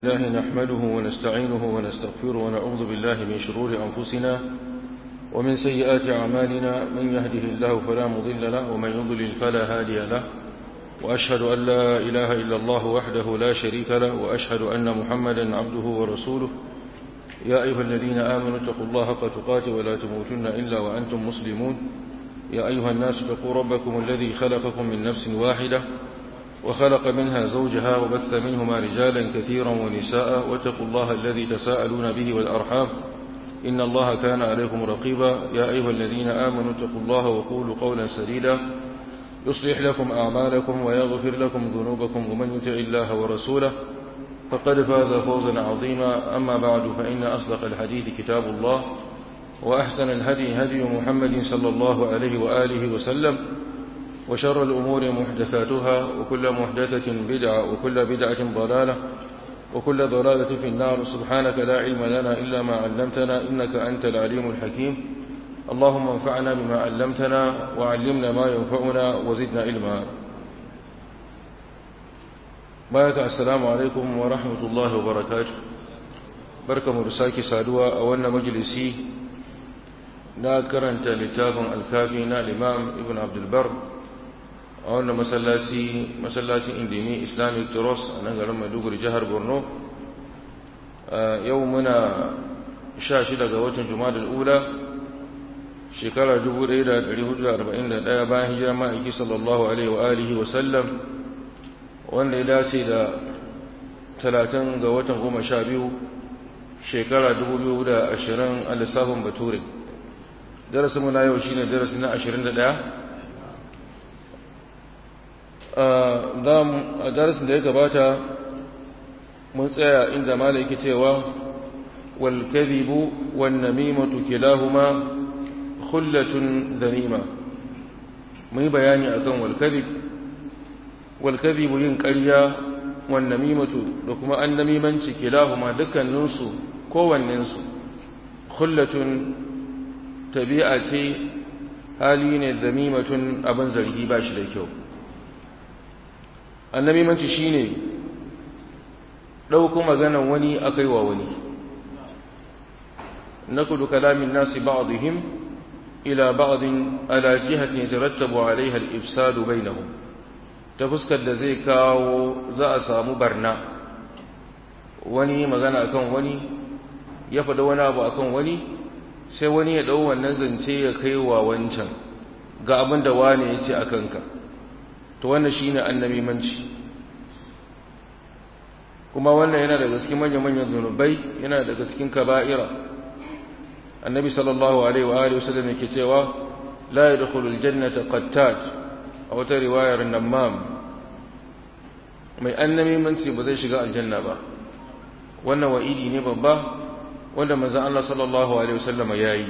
الله نحمده ونستعينه ونستغفره ونعوذ بالله من شرور أنفسنا ومن سيئات أعمالنا من يهده الله فلا مضل له ومن يضلل فلا هادي له وأشهد أن لا إله إلا الله وحده لا شريك له وأشهد أن محمدا عبده ورسوله يا أيها الذين آمنوا اتقوا الله حق تقاته ولا تموتن إلا وأنتم مسلمون يا أيها الناس اتقوا ربكم الذي خلقكم من نفس واحدة وخلق منها زوجها وبث منهما رجالا كثيرا ونساء واتقوا الله الذي تساءلون به والأرحام إن الله كان عليكم رقيبا يا أيها الذين آمنوا اتقوا الله وقولوا قولا سديدا يصلح لكم أعمالكم ويغفر لكم ذنوبكم ومن يطع الله ورسوله فقد فاز فوزا عظيما أما بعد فإن أصدق الحديث كتاب الله وأحسن الهدي هدي محمد صلى الله عليه وآله وسلم وشر الأمور محدثاتها وكل محدثة بدعة وكل بدعة ضلالة وكل ضلالة في النار سبحانك لا علم لنا إلا ما علمتنا إنك أنت العليم الحكيم اللهم انفعنا بما علمتنا وعلمنا ما ينفعنا وزدنا علما بارك السلام عليكم ورحمة الله وبركاته بركة مرساكي سادوا أولنا مجلسي ناكرنت لتابا الكافينا الإمام ابن عبد البر a wannan masallacin indimi islamic trust a nan garin maiduguri jihar borno yau muna 16 ga watan jumadal ula shekara 1441 bayan hijira ma'aiki sallallahu alaihi wa alihi wa sallam wanda ya dace da 30 ga watan 12 shekara 2020 a lissafin bature darasinmu na yau shine darasi na 21 a darasin da ya gabata mun tsaya inda malai yake cewa wal kadhibu wan namimatu kilahuma khullatun dhanima mun bayani akan wal kadhibu yin ƙarya wan namimatu da kuma an namimanci kilahuma dukkanin su kowannen su khullatun tabi'a ce hali ne dhamimatun abin zargi ba shi da kyau annamimanci shine dauko maganan wani akai wa wani nakudu kalamin nasi ba'dihim ila ba'd ala jihati yatarattabu alaiha al-ifsad bainahum ta fuskar da zai kawo za a samu barna wani magana akan wani ya faɗa wani abu akan wani sai wani ya dau wannan zance ya kai wa wancan ga abin da wani ya ce akan ka to wannan shine annabimanci kuma wannan yana daga cikin manyan zunubai yana daga cikin kaba'ira annabi sallallahu alaihi wa alihi wasallam yake cewa la yadkhulul jannata qattat a wata riwayar namam mai annabimanci ba zai shiga aljanna ba wannan wa'idi ne babba wanda manzon Allah sallallahu alaihi wasallam yayi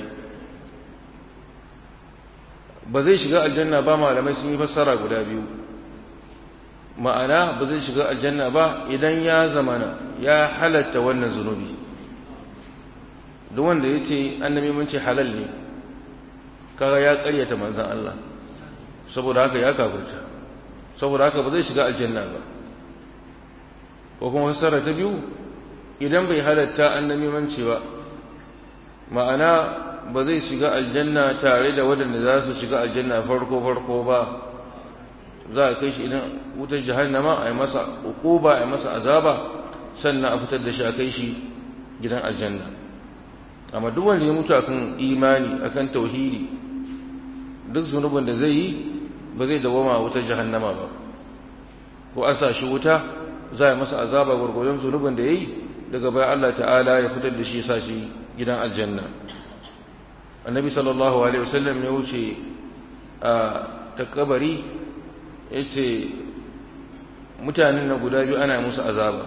ba zai shiga aljanna ba malamai sun yi fassara guda biyu ma'ana ba zai shiga aljanna ba idan ya zamana ya halatta wannan zunubi duk wanda yace annabi mun ce halal ne kaga ya ƙaryata manzon Allah saboda haka ya kafirta saboda haka ba zai shiga aljanna ba ko kuma fassara ta biyu idan bai halatta annabi mun ce ba ma'ana ba zai shiga aljanna tare da waɗanda za su shiga aljanna farko ba za a kai shi idan wutar jahannama a yi masa uquba a yi masa azaba sannan a fitar da shi a kai shi gidan aljanna amma duk wanda ya mutu akan imani akan tauhidi duk zunubin da zai yi ba zai dawama wutar jahannama ba ko an sa shi wuta za a yi masa azaba gurgurdan zunubin da yayi daga bayan Allah ta'ala ya fitar da shi ya sa shi gidan aljanna annabi sallallahu alaihi wasallam ya wuce a takabari yace mutanen na guda biyu ana musu azaba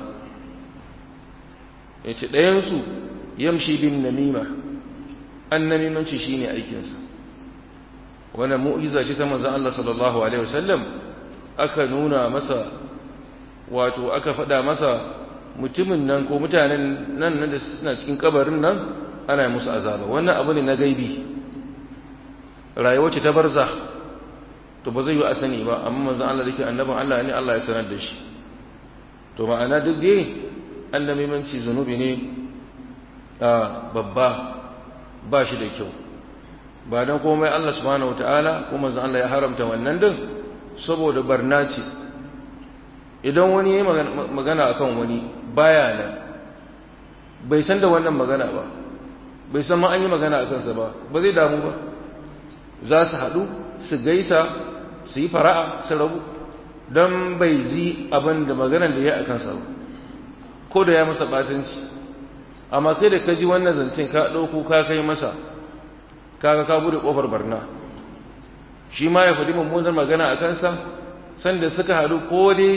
yace ɗayan su yamshi bin namima annamimanci shine aikin sa wannan mu'jiza ce ta manzon Allah sallallahu alaihi wasallam aka nuna masa wato aka faɗa masa mutumin nan ko mutanen nan da suna cikin kabarin nan ana musu azaba wannan abu ne na gaibi rayuwar ce ta barza to ba zai yi a sani ba amma manzon Allah dake annabin Allah ne Allah ya sanar da shi to ma'ana duk dai annamimanci zunubi ne babba, ba shi da kyau. Ba don komai Allah subhanahu wata'ala kuma zan Allah ya haramta wannan din saboda barna ce. Idan wani ya magana akan wani baya nan, bai san da wannan magana ba, bai san ma an yi magana a kansa ba zai damu ba. Za su haɗu su gaisa su yi fara'a su rabu, don bai ji abin da maganar da ya a kansa ba, ko da ya masa batanci. Amma kai da ka ji wannan zancen ka ɗauko ka kai masa, kaga ka bude ƙofar barna. Shi ma ya faɗi mummunar magana a kansa, sanda suka haɗu ko dai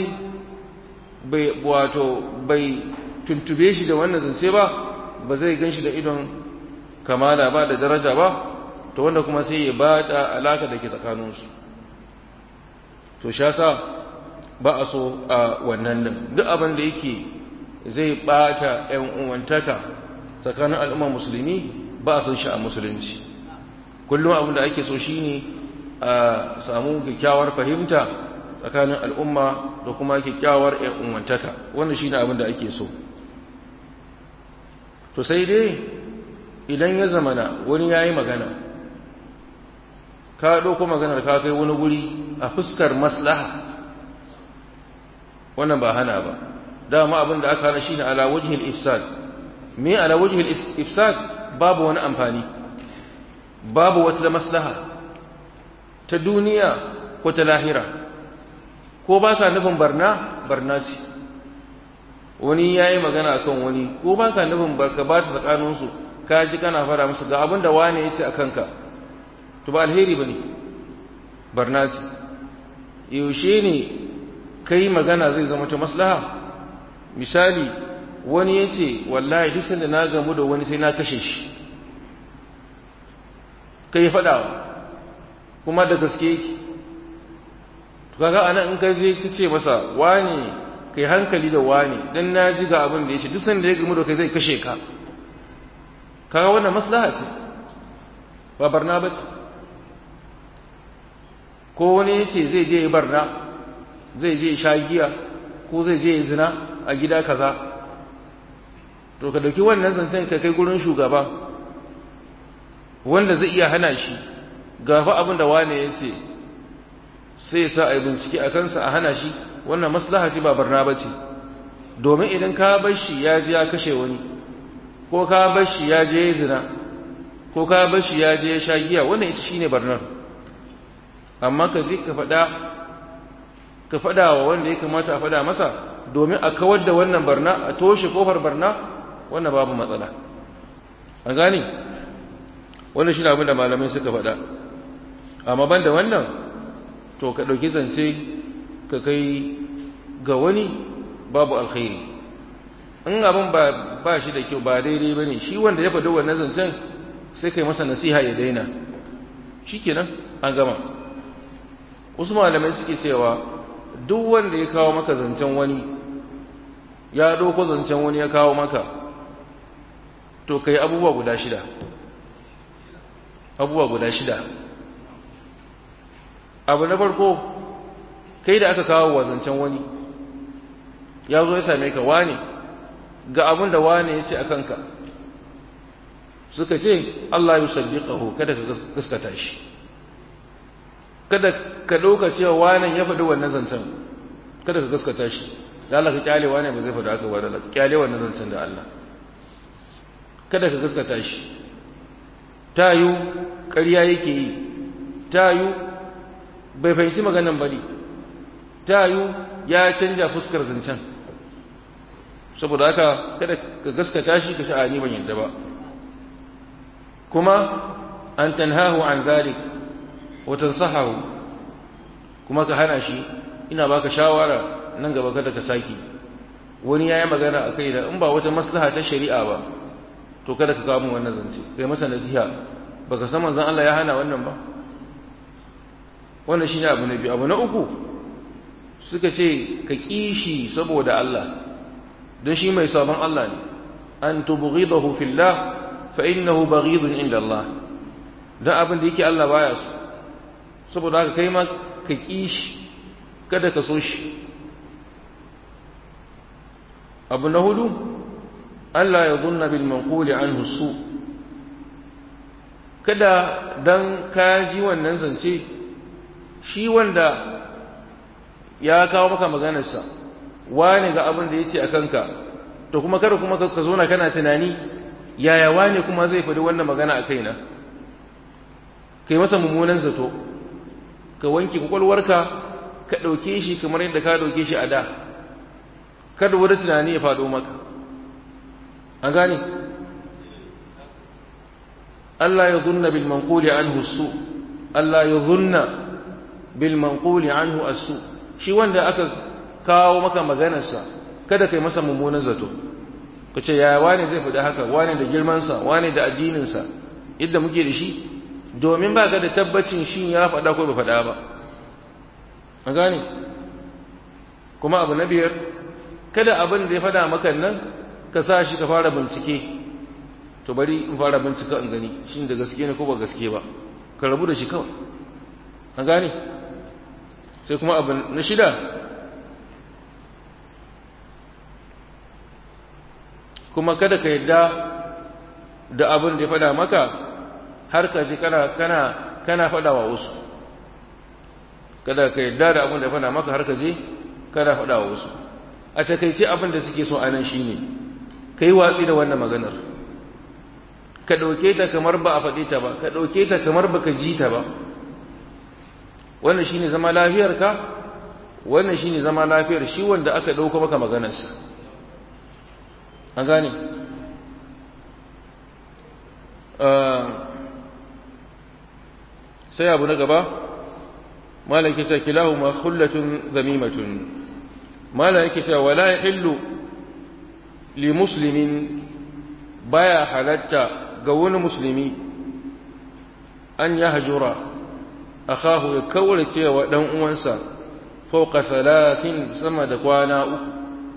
bai tuntube shi da wannan zance ba zai gan shi da idon kamala ba da daraja ba, to wanda kuma sai ya bata alaka da ke tsakaninsu. To sha sa ba a so a wannan din, duk abin da yake zai bata ƴan uwantaka tsakanin al'ummar musulmi ba a son shi a musulunci. Kullum abin da ake so shine a samu kyakkyawar fahimta tsakanin al'umma da kuma kyakkyawar ƴan uwantaka, wannan shine abin da ake so. To sai dai idan ya zamana wani yayi magana, ka ɗauko maganar ka kai wani guri a fuskar maslaha, wannan ba hana ba. Dama abin da aka hana shine ala wajhil ifsad. Me ala wajhil ifsad? Babu wani amfani, babu wata maslaha ta duniya ko ta lahira, ko ba ka nufin barna ce. Wani yayi magana akan wani, ko ba ka nufin barka ba ta tsakaninsu, ka ji kana fara musu ga abin da wane yace akan ka, to ba alheri bane, barna ce. Yaushe ne kai magana zai zama ta maslaha? Misali, wani yace wallahi duk sanda na gamu da wani sai na kashe shi, kai fadawa kuma da gaske yake. To kaga anan in ka je ka ce masa wani kai hankali da wani, dan na ji ga abin da yace duk sanda ya gamu da kai zai kashe ka, kaga wannan maslaha ce ba barna ba ce. Ko wani yace zai je ya barna, zai je sha giya ko zai je ya zina a gida kaza, to ka dauki wannan zancen ka kai gurin shugaba wanda zai iya hana shi, gafa abin da wane yace, sai ya sa a yi bincike a kansa a hana shi. Wannan maslaha ce ba barna ba ce. Domin idan ka bar shi ya je ya kashe wani, ko ka bar shi ya je ya zina, ko ka bar shi ya je ya sha giya, wannan ita shine barnar. Amma ka je ka faɗa wa wanda ya kamata a faɗa masa domin a kawar da wannan barna, a toshe kofar barna, wannan babu matsala. An gane? Wannan shi ne abin da malamai suka faɗa. Amma ban da wannan, to ka ɗauki zance ka kai ga wani, babu alkhairi. In abin ba shi da kyau, ba daidai ba ne, shi wanda ya faɗi wannan zancen sai kai masa nasiha ya daina, shi kenan an gama. Wasu malamai suke cewa duk wanda ya kawo maka zancen wani, ya ɗauko zancen wani ya kawo maka, to kai abubuwa guda shida. Abu na farko, kai da aka kawo wa zancen wani, ya zo ya same ka, wane ga abin da wane ya ce a kanka, suka ce Allah ya saddiqahu, kada ka gaskata shi, kada ka ɗauka cewa wane ya faɗi wannan zancen, kada ka gaskata shi. Da Allah ka kyale wane ba zai faɗi haka ba, da Allah kyale wannan zancen da Allah, kada ka gaskata shi. Ta yu ƙarya yake yi, ta yu bai fahimci maganan ba ne, ta yu ya canja fuskar zancen. Saboda haka kada ka gaskata shi ka sha'ani ban yadda ba. Kuma an tanhahu an zalik wa tansahahu, kuma ka hana shi, ina baka shawara nan gaba kada ka saki. Wani yayi magana akai da in ba wata maslaha ta shari'a ba, to kada ka kawo mun wannan zance, kai masa nasiha. Baka san manzon Allah ya hana wannan ba. Wannan shine abu na biyu. Abu na uku, suka ce ka kishi saboda Allah, don shi mai sabon Allah ne. An tubghidahu fillah fa innahu baghidun inda Allah. Dan abin da yake Allah baya so, saboda haka kai ma ka kishi, kada ka so shi. abu na hudu Allah ya zunna bil manquli anhu su kada dan ka ji wannan zance shi wanda ya kawo maka maganarsa wani ga abin da yace akan ka to kuma kada kuma ka zo na kana tunani yaya wani kuma zai faɗi wannan magana a kaina kai masa mummunan zato ka wanke kwakwalwarka ka ɗauke shi kamar yadda ka ɗauke shi a da kada wani tunani ya faɗo maka an gane Allah ya zunna bil manquli anhu su Allah ya zunna bil manquli anhu as-su shi wanda aka kawo maka maganarsa kada kai masa mummunan zato kace yaya wani zai faɗi haka wani da girman sa wani da addinin sa yadda muke da shi domin ba ka da tabbacin shi ya faɗa ko bai faɗa ba an gane kuma abu na biyar kada abin da ya faɗa maka nan ka sa shi ka fara bincike to bari in fara bincika in gani shin da gaske ne ko ba gaske ba ka rabu da shi kawai an gane sai kuma abu na shida kuma kada ka yadda da abin da ya faɗa maka har ka ji kana faɗa wa wasu kada ka yadda da abin da ya faɗa maka har ka ji kana faɗa wa wasu a takaice abin da suke so a nan shine ka yi watsi da wannan maganar ka ɗauke ta kamar ba a faɗi ta ba ka ɗauke ta kamar ba ka ji ta ba wannan shine zama lafiyarka wannan shine zama lafiyar shi wanda aka ɗauka maka maganarsa an gane sai abu na gaba malaki ta kilahuma khullatun zamimatun malaki ta wala yahillu li muslimin baya halatta ga wani musulmi an yahjura akahu ya kaurace wa dan uwansa fawqa 30 sama da kwana uku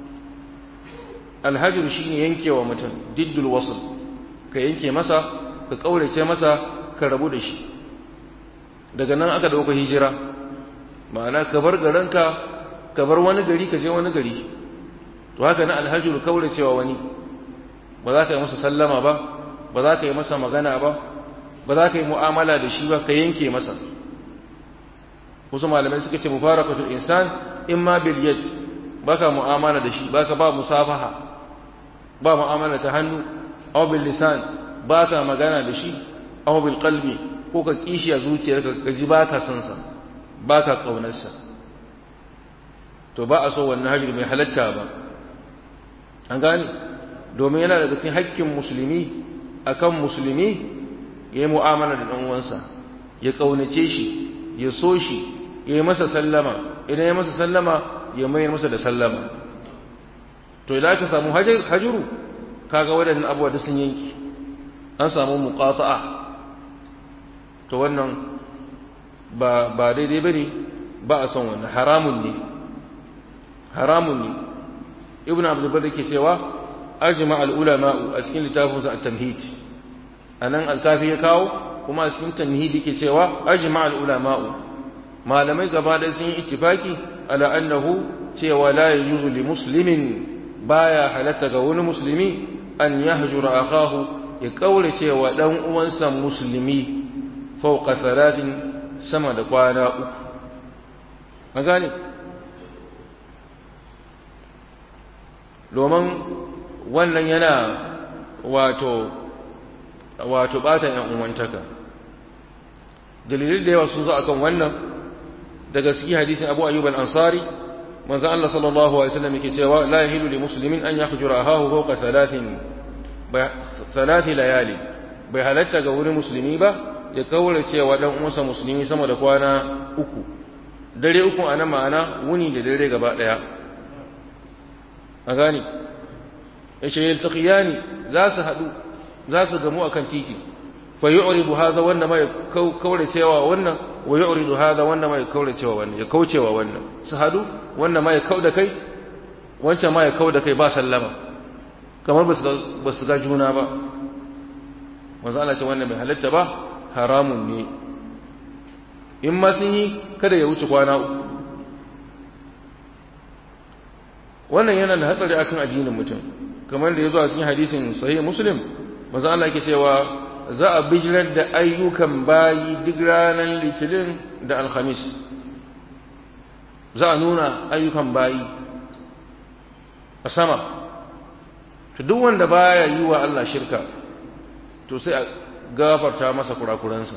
alhajr shine yankewa mutum diddul wasl ka yanke masa ka kaurace masa ka rabu da shi daga nan aka dauka hijira ma'ana ka bar garanka ka bar wani gari ka je wani gari to haka na alhajr kauracewa wani ba za ka yi masa sallama ba ba za ka yi masa magana ba ba za ka yi mu'amala da shi ba ka yanke masa wasu malamai suka ce mufaraqatul insan imma bil yad baka mu'amala da shi baka ba musafaha ba mu'amala ta hannu aw bil lisan baka magana da shi aw bil qalbi ko ka kishi a zuciyarka ka ji baka son sa baka kaunar sa to ba a so wannan hajji mai halatta ba an gane domin yana daga cikin haƙƙin musulmi akan musulmi yayi mu'amala da dan uwansa ya kaunace shi ya so shi ya yi masa sallama idan ya masa sallama ya mayar masa da sallama to idan ka samu hajuru kaga wadannan abubuwa da sun yanki an samu muqata'a to wannan ba daidai bane ba a son wannan haramun ne ibnu abdul bar yake cewa ajma al ulama a cikin littafin sa at-tamhid anan al-kafi ya kawo kuma a cikin tamhid yake cewa ajma al ulama malamai gaba da sun yi ittifaki ala annahu cewa la yajuzu li muslimin baya halatta ga wani musulmi an yahjura akahu ya kaure cewa dan uwansa musulmi fawqa 30 sama da kwana uku magani domin wannan yana wato bata yan uwantaka dalilin da yawa sun zo akan wannan daga cikin hadisin Abu Ayyub al-Ansari manzo Allah sallallahu alaihi wasallam yake cewa la yahilu li muslimin an yahjura ahahu fawqa 3 layali bai halatta ga wurin musulmi ba ya kaura cewa dan uwansa musulmi sama da kwana uku dare uku anan ma'ana wuni da dare gaba daya a gani yace yaltaqiyani za su gamu akan titi fa yu'ridu hadha wannan mai kaura cewa wannan wa yu'ridu hadha wannan mai kaura cewa wannan ya kaucewa wannan su hadu wannan mai kauda kai wancan mai kauda kai ba sallama kamar ba su ga juna ba manzo Allah ce wannan bai halatta ba haramun ne in ma sun yi kada ya wuce kwana uku wannan yana da hatsari akan addinin mutum kamar da ya zo a cikin hadisin sahih muslim manzo Allah yake cewa za a bijirar da ayyukan bayi duk ranar litinin da alhamis za a nuna ayyukan bayi a sama to duk wanda baya yi wa Allah shirka to sai a gafarta masa kurakuransa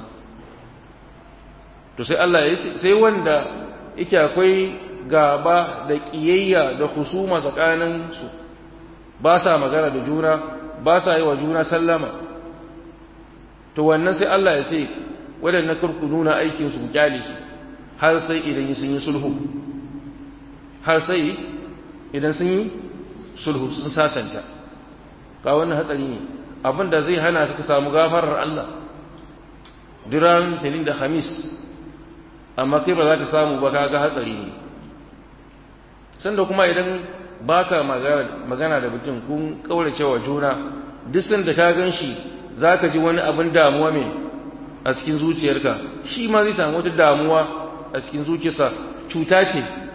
to sai Allah ya sai wanda yake akwai gaba da kiyayya da husuma tsakanin su ba sa magana da juna ba sa yi wa juna sallama to wannan sai Allah ya ce wadannan kurku nuna aikin su kyale su har sai idan sun yi sulhu har sai idan sun yi sulhu sun sasanta ga wannan hatsari ne abinda zai hana su samu gafarar Allah duran tilin da khamis amma kai ba za ka samu ba kaga hatsari ne sanda kuma idan baka magana da mutum kun kaurace wa juna duk sanda ka ganshi zaka ji wani abin damuwa mai a cikin zuciyarka shi ma zai samu wata damuwa a cikin zuciyarsa cuta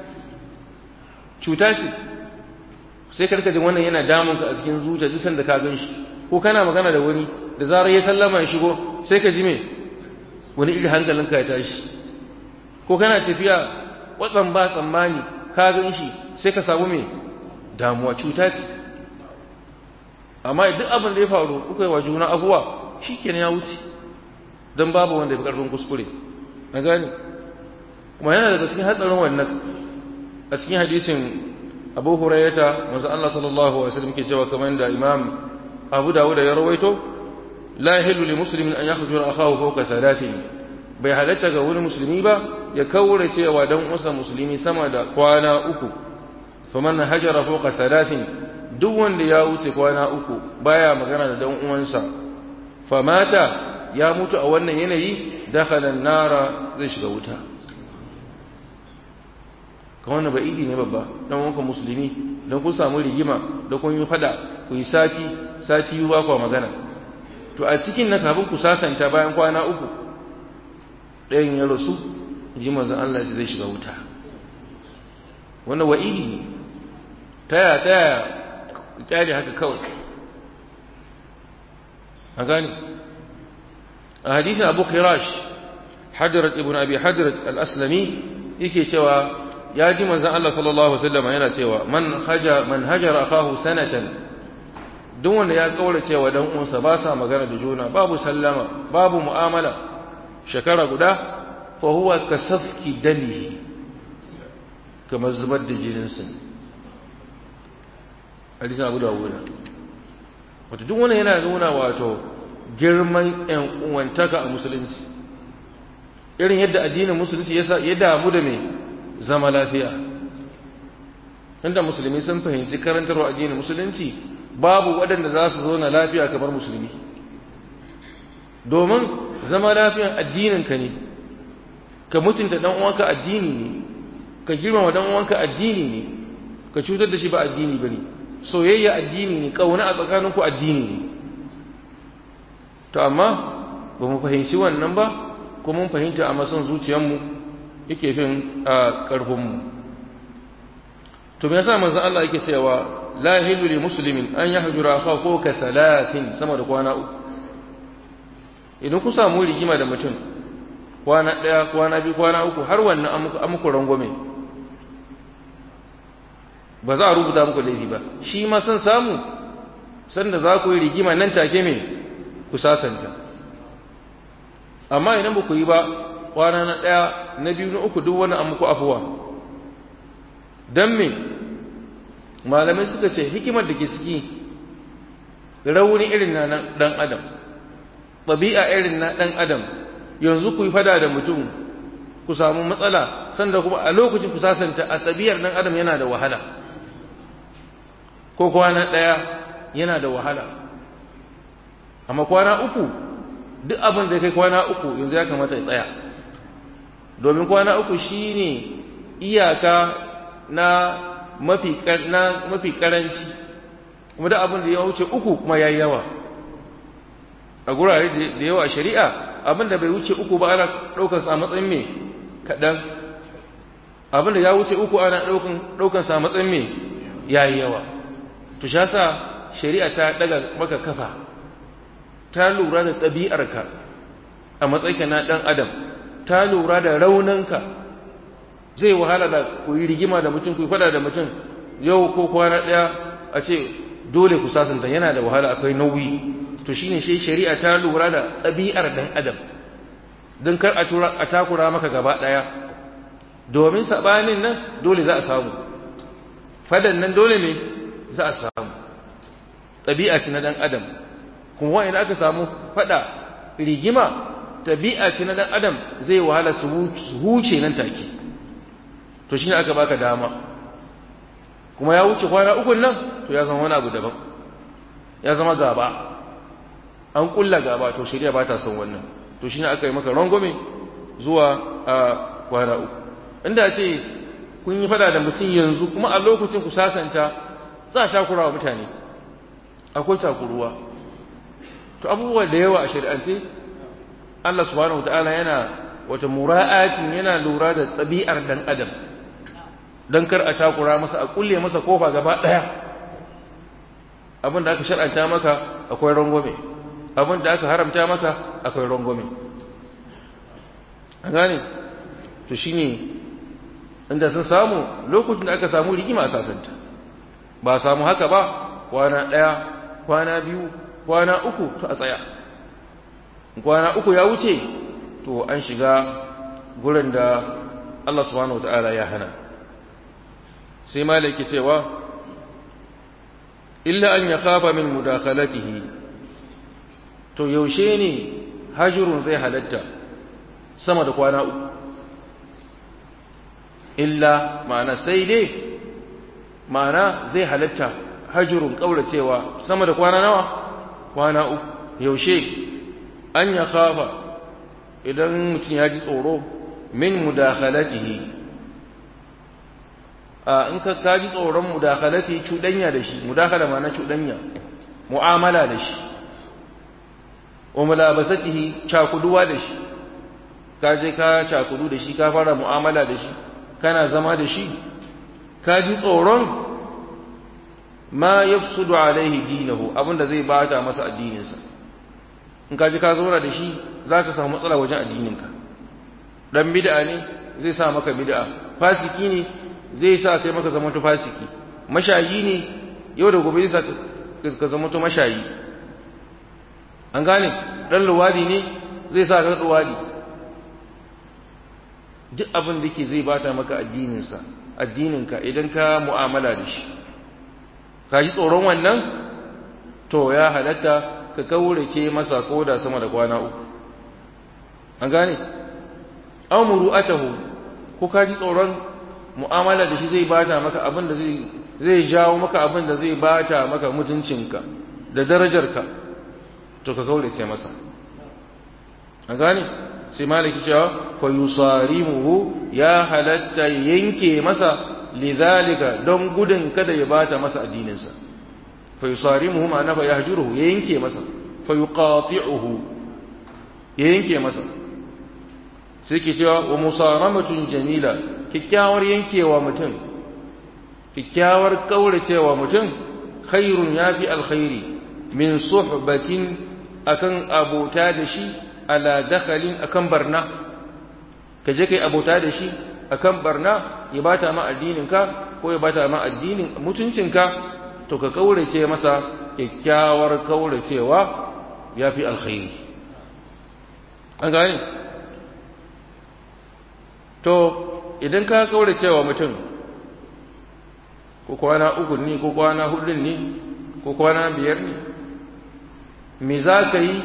ce sai karka ji wannan yana damunka a cikin zuciya duk sanda ka ganshi ko kana magana da wani da zarar ya sallama ya shigo sai ka ji me wani iri hankalinka ya tashi ko kana tafiya watsan ba tsammani ka ganshi sai ka samu me damuwa cuta ce amma duk abin da ya faru kuka yi wa juna abuwa shikenan ya wuce dan babu wanda ya fi karfin kuskure na gane kuma yana daga cikin hatsarin wannan a cikin hadisin Abu Hurairah manzo Allah sallallahu alaihi wasallam ke cewa kamar da Imam Abu Dawud ya rawaito la yahillu li muslimin an yakhjura akahu fawqa thalathin bai halatta ga wani musulmi ba ya kaure cewa dan uwansa musulmi sama da kwana uku faman hajara fawqa thalathin duk wanda ya wuce kwana uku baya magana da dan uwansa famata ya mutu a wannan yanayi dakhala an-nara zai shiga wuta kan wannan ba idi ne babba dan wanka musulmi dan ku samu rigima da kun yi fada ku yi sati ba ku magana to a cikin na kafin ku sasanta bayan kwana uku ɗayan ya rasu ji manzon Allah zai shiga wuta wannan wa'idi ne taya kyale haka kawai an gani a hadisin Abu Khirash Hadrat ibn Abi Hadrat al-Aslami yake cewa ya ji manzon Allah sallallahu alaihi wasallam yana cewa man hajara akahu sanatan duk wanda ya kaura cewa dan uwansa ba sa magana da juna babu sallama babu mu'amala shekara guda fa huwa kasafki damihi kamar zubar da jinin sa hadisin Abu Dawud wato duk wannan yana nuna wato girman ƴan uwantaka a musulunci irin yadda addinin musulunci ya damu da me zama lafiya inda musulmi sun fahimci karantarwa addinin musulunci babu waɗanda za su zauna lafiya kamar musulmi domin zama lafiyan addininka ne ka mutunta dan uwanka addini ne ka girmama dan uwanka addini ne ka cutar da shi ba addini bane soyayya addini ne kauna a tsakaninku addini ne to amma ba mu fahimci wannan ba ko mun fahimta a masan zuciyarmu yake fin a ƙarfinmu to me yasa manzon Allah yake cewa la yahillu li muslimin an yahjura akhahu ka salatin sama da kwana uku idan ku samu rigima da mutum kwana ɗaya kwana biyu kwana uku har wannan an muku rangwame ba za a rubuta muku laifi ba shi ma san samu sanda za ku yi rigima nan take me ku sasanta amma idan ba ku yi ba kwana na ɗaya na biyu na uku duk wani an muku afuwa don me malamai suka ce hikimar da ke ciki rauni irin na ɗan adam ɗabi'a irin na ɗan adam yanzu ku yi fada da mutum ku samu matsala sanda kuma a lokacin ku sasanta a ɗabi'ar ɗan adam yana da wahala ko kwana ɗaya yana da wahala amma kwana uku duk abin da kai kwana uku yanzu ya kamata ya tsaya domin kwana uku shine iyaka na mafi karanci kuma da abin da ya wuce uku kuma yayi yawa a gurare da yawa shari'a abin da bai wuce uku ba ana daukar sa matsayin me kadan abin da ya wuce uku ana daukar sa matsayin me yayi yawa. To shi yasa shari'a ta daga maka kafa, ta lura da ɗabi'arka a matsayinka na ɗan adam, ta lura da raunanka. Zai wahala da ku yi rigima da mutum, ku yi fada da mutum yau ko kwana ɗaya a ce dole ku sasanta, yana da wahala, akwai nauyi. To shine shi shari'a ta lura da ɗabi'ar ɗan adam don kar a takura maka gaba ɗaya, domin saɓanin nan dole za a samu, fadan nan dole ne za a samu, ɗabi'a ce na ɗan adam. Kuma idan aka samu fada rigima, ɗabi'a ce na ɗan adam, zai wahala su huce nan take. To shine aka baka dama, kuma ya wuce kwana uku nan to ya zama wani abu daban, ya zama gaba, an kulla gaba. To shari'a ba ta son wannan. To shine aka yi maka rangwame zuwa a kwana uku. Inda ce kun yi fada da mutum yanzu kuma a lokacin ku sasanta, za a takura wa mutane, akwai takuruwa. To abubuwa da yawa a shari'ance Allah subhanahu wataala yana wata mura'atin, yana lura da ɗabi'ar dan adam dan kar a takura masa, a kulle masa kofa gaba daya. Abin da aka shar'anta maka akwai rangwame, abin da aka haramta maka akwai rangwame. An gane? To shine inda sun samu lokacin da aka samu rigima a sasanta, ba samu haka ba, kwana ɗaya, kwana biyu, kwana uku, to a tsaya. Kwana uku ya wuce to an shiga gurin da Allah subhanahu wataala ya hana. Sai malaki cewa illa an yakhafa min mudakhalatihi, to yaushe ne hajrun zai halatta sama da kwana uku? Illa ma'ana sai dai, ma'ana zai halatta hajrun kauracewa sama da kwana nawa? Kwana uku. Yaushe? An yakhafa, idan mutum ya ji tsoro, min mudakhalatihi, in ka ji tsoron mudakhalati, cuɗanya da shi. Mudakhala ma'ana cuɗanya, mu'amala da shi. Wa mulabasatihi, cakuduwa da shi. Ka je ka cakudu da shi, ka fara mu'amala da shi, kana zama da shi, ka ji tsoron ma yafsudu alaihi dinahu, abinda zai bata masa addininsa. In ka ji ka zauna da shi, za ka samu matsala wajen addininka. Dan bid'a ne, zai sa maka bid'a. Fasiki ne, zai sa sai maka zama to fasiki. Mashayi ne, yau da gobe zai sa ka zama to mashayi. An gane? Dan luwadi ne, zai sa ka luwadi. Duk abin da yake zai bata maka addininka idan ka mu'amala da shi, ka ji tsoron wannan, to ya halatta ka kaurace masa koda sama da kwana uku. An gane? Aw muru'atahu, ko ka ji tsoron mu'amala da shi zai bata maka abin da zai jawo maka abin da zai bata maka mutuncinka da darajarka, to ka kaurace masa. An gane? Sai maliki cewa fa yusarimuhu, ya halatta yanke masa, lidhalika, don gudun kada ya bata masa addininsa. Fa yusarimuhu ma'ana fa yahjuruhu, ya yanke masa. Fa yuqati'uhu, ya yanke masa. Sai ke cewa wa musaramatun jamila, kikkiawar yankewa mutum, kikkiawar kauracewa mutum, khairun, yafi alkhairi, min suhbatin, akan abota da shi, ala dakhalin, akan barna. Ka je kai abota da shi akan barna, ya bata ma addininka ko ya bata ma addinin mutuncinka, to ka kaurace masa kyakkyawar kauracewa, yafi alkhairi. An gane? To idan ka kauracewa mutum, ko kwana uku ne, ko kwana hudu ne, ko kwana biyar ne, me za ka yi?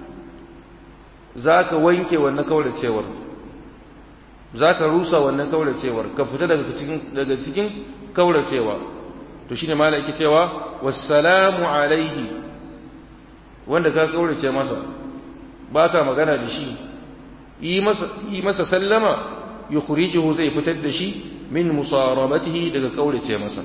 Za ka wanke wannan kauracewar, za ka rusa wannan kauracewar, ka fita daga cikin kauracewa. To shine malai yake cewa wassalamu alaihi, wanda ka kaurace masa, ba ka magana da shi, yi masa sallama, yukhrijuhu, zai fitar da shi min musarabatihi, daga kaurace masa.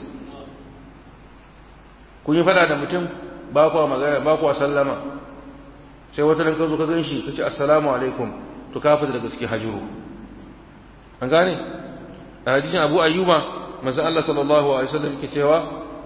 Kun yi fada da mutum, ba ku magana, ba ku sallama, sai wata ran ka zo ka ganshi ka ce assalamu alaikum, to ka fita daga cikin hajuru. An gane? A hadisin Abu Ayyuba, manzon Allah sallallahu alaihi wasallam yake cewa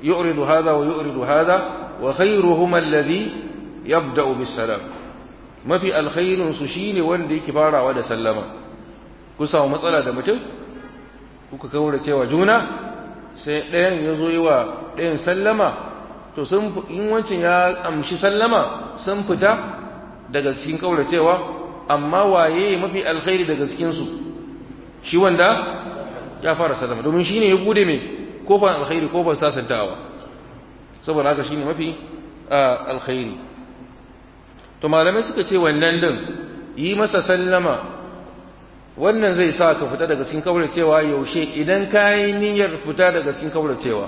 yu'ridu hadha wa yu'ridu hadha wa khayruhum alladhi yabda'u bis salam mafi alkhairun su shine wanda yake farawa da sallama ku samu matsala da mutum kuka kaura cewa juna sai ɗayan ya zo yi wa ɗayan sallama to sun in wancan ya amshi sallama sun fita daga cikin kaura cewa amma waye mafi alkhairi daga cikin su shi wanda ya fara sallama domin shine ya bude mai kofar alkhairi kofar sasantawa saboda haka shine mafi alkhairi to malamai suka ce wannan din yi masa sallama wannan zai sa ka fita daga cikin kauracewa yaushe idan kai niyyar fita daga cikin kauracewa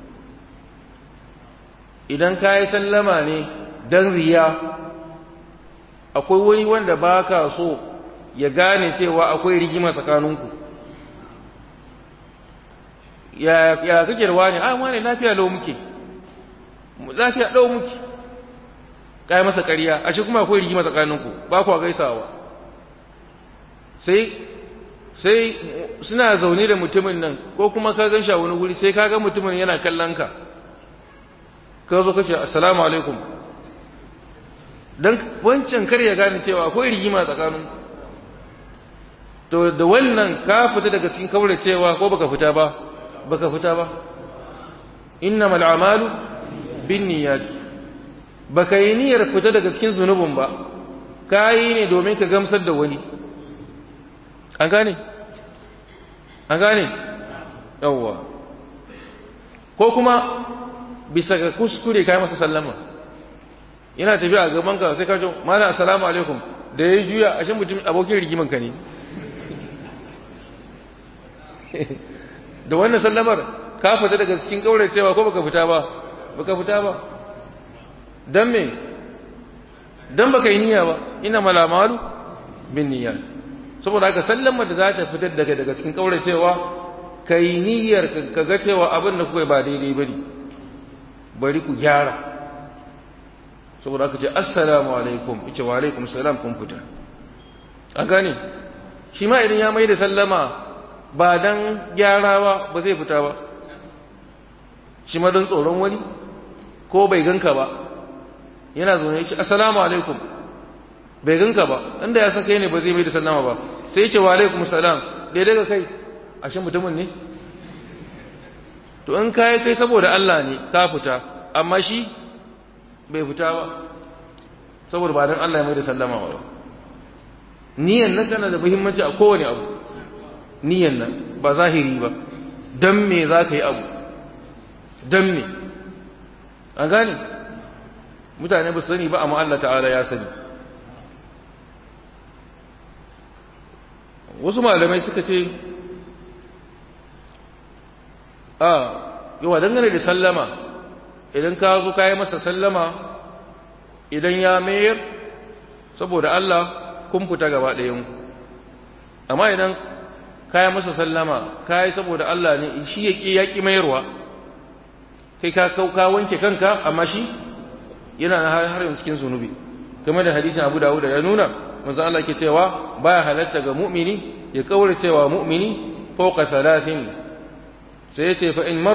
idan kai sallama ne dan riya akwai wani wanda baka so ya gane cewa akwai rigima tsakaninku ya kake rawa ne wani lafiya lau muke kai masa ƙarya ashe kuma akwai rigima tsakaninku ba ku gaisawa sai suna zaune da mutumin nan ko kuma ka gan shi a wani guri sai ka ga mutumin yana kallon ka ka zo kace assalamu alaikum dan wancan kar ya gane cewa akwai rigima tsakaninku to da wannan ka fita daga cikin kaure cewa ko baka fita ba innamal a'malu binniyat baka yi niyyar fita daga cikin zunubin ba kai ne domin ka gamsar da wani an gane yawwa ko kuma bisa ga kuskure kai masa sallama yana tafiya a gaban ka sai ka ce mana assalamu alaikum da ya juya a shin mutum abokin rigiman ka ne da wannan sallamar ka fita daga cikin kauracewa ko baka fita ba dan me dan baka yi niyya ba ina malamalu bin niyya saboda haka sallamar da za ta fitar daga cikin kauracewa kai niyyar ka ga cewa abin da kuka ba daidai bane bari ku gyara saboda haka ce assalamu alaikum ce wa alaikum salam kun fita an gane shi ma idan ya mai da sallama ba dan gyara ba zai fita ba shi ma don tsoron wani ko bai ganka ba yana zo ne ya ce assalamu alaikum bai ganka ba inda ya san kai ne ba zai mai da sallama ba sai ya ce wa alaikum salam daidai ga kai ashe mutumin ne to in kai saboda Allah ne ka fita amma shi bai fita ba saboda ba dan Allah ya mai da sallama ba niyan nan tana da muhimmanci a kowane abu niyan nan ba zahiri ba dan me za ka yi abu dan me an gane mutane ba su sani ba amma Allah ta'ala ya sani wasu malamai suka ce yawa dangane da sallama idan ka zo ka yi masa sallama idan ya mayar saboda Allah kun fita gaba ɗayan amma idan ka yi masa sallama ka yi saboda Allah ne shi ya ƙi mayarwa kai ka wanke kanka amma shi yana na har yanzu cikin zunubi game da hadisin Abu Dawud ya nuna manzo Allah ke cewa baya halatta ga mu'mini ya kaura cewa mu'mini fawqa thalathin sai yace fa in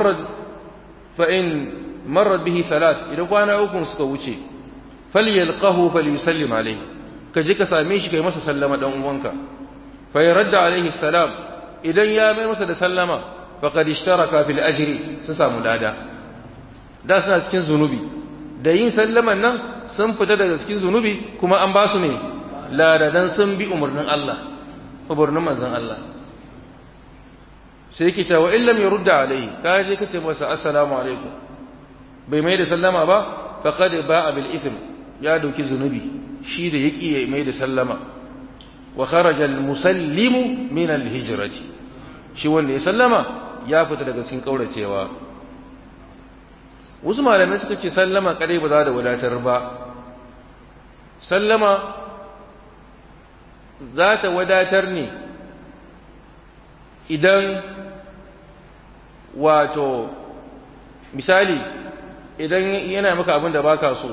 marrat bihi thalath idan kwana uku suka wuce falyalqahu falyusallim alayhi kaje ka same shi kai masa sallama dan uwanka fa yarda alayhi salam idan ya mai masa da sallama faqad ishtaraka fil ajri sun samu lada da suna cikin zunubi da yin sallaman nan sun fita daga cikin zunubi kuma an ba su ne ladadan sun bi umarnin Allah umarnin manzon Allah sai yake cewa illam yurda alai ka je kace masa assalamu alaikum bai mai da sallama ba faqad ba'a bil ithm ya dauki zunubi shi da yake mai da sallama wa kharaja al musallimu min al hijrati shi wanda ya sallama ya fita daga cikin kauracewa wasu malamai suka ce sallama kadai ba za da wadatar ba sallama za ta wadatar ne idan wato misali idan yana maka abin da baka so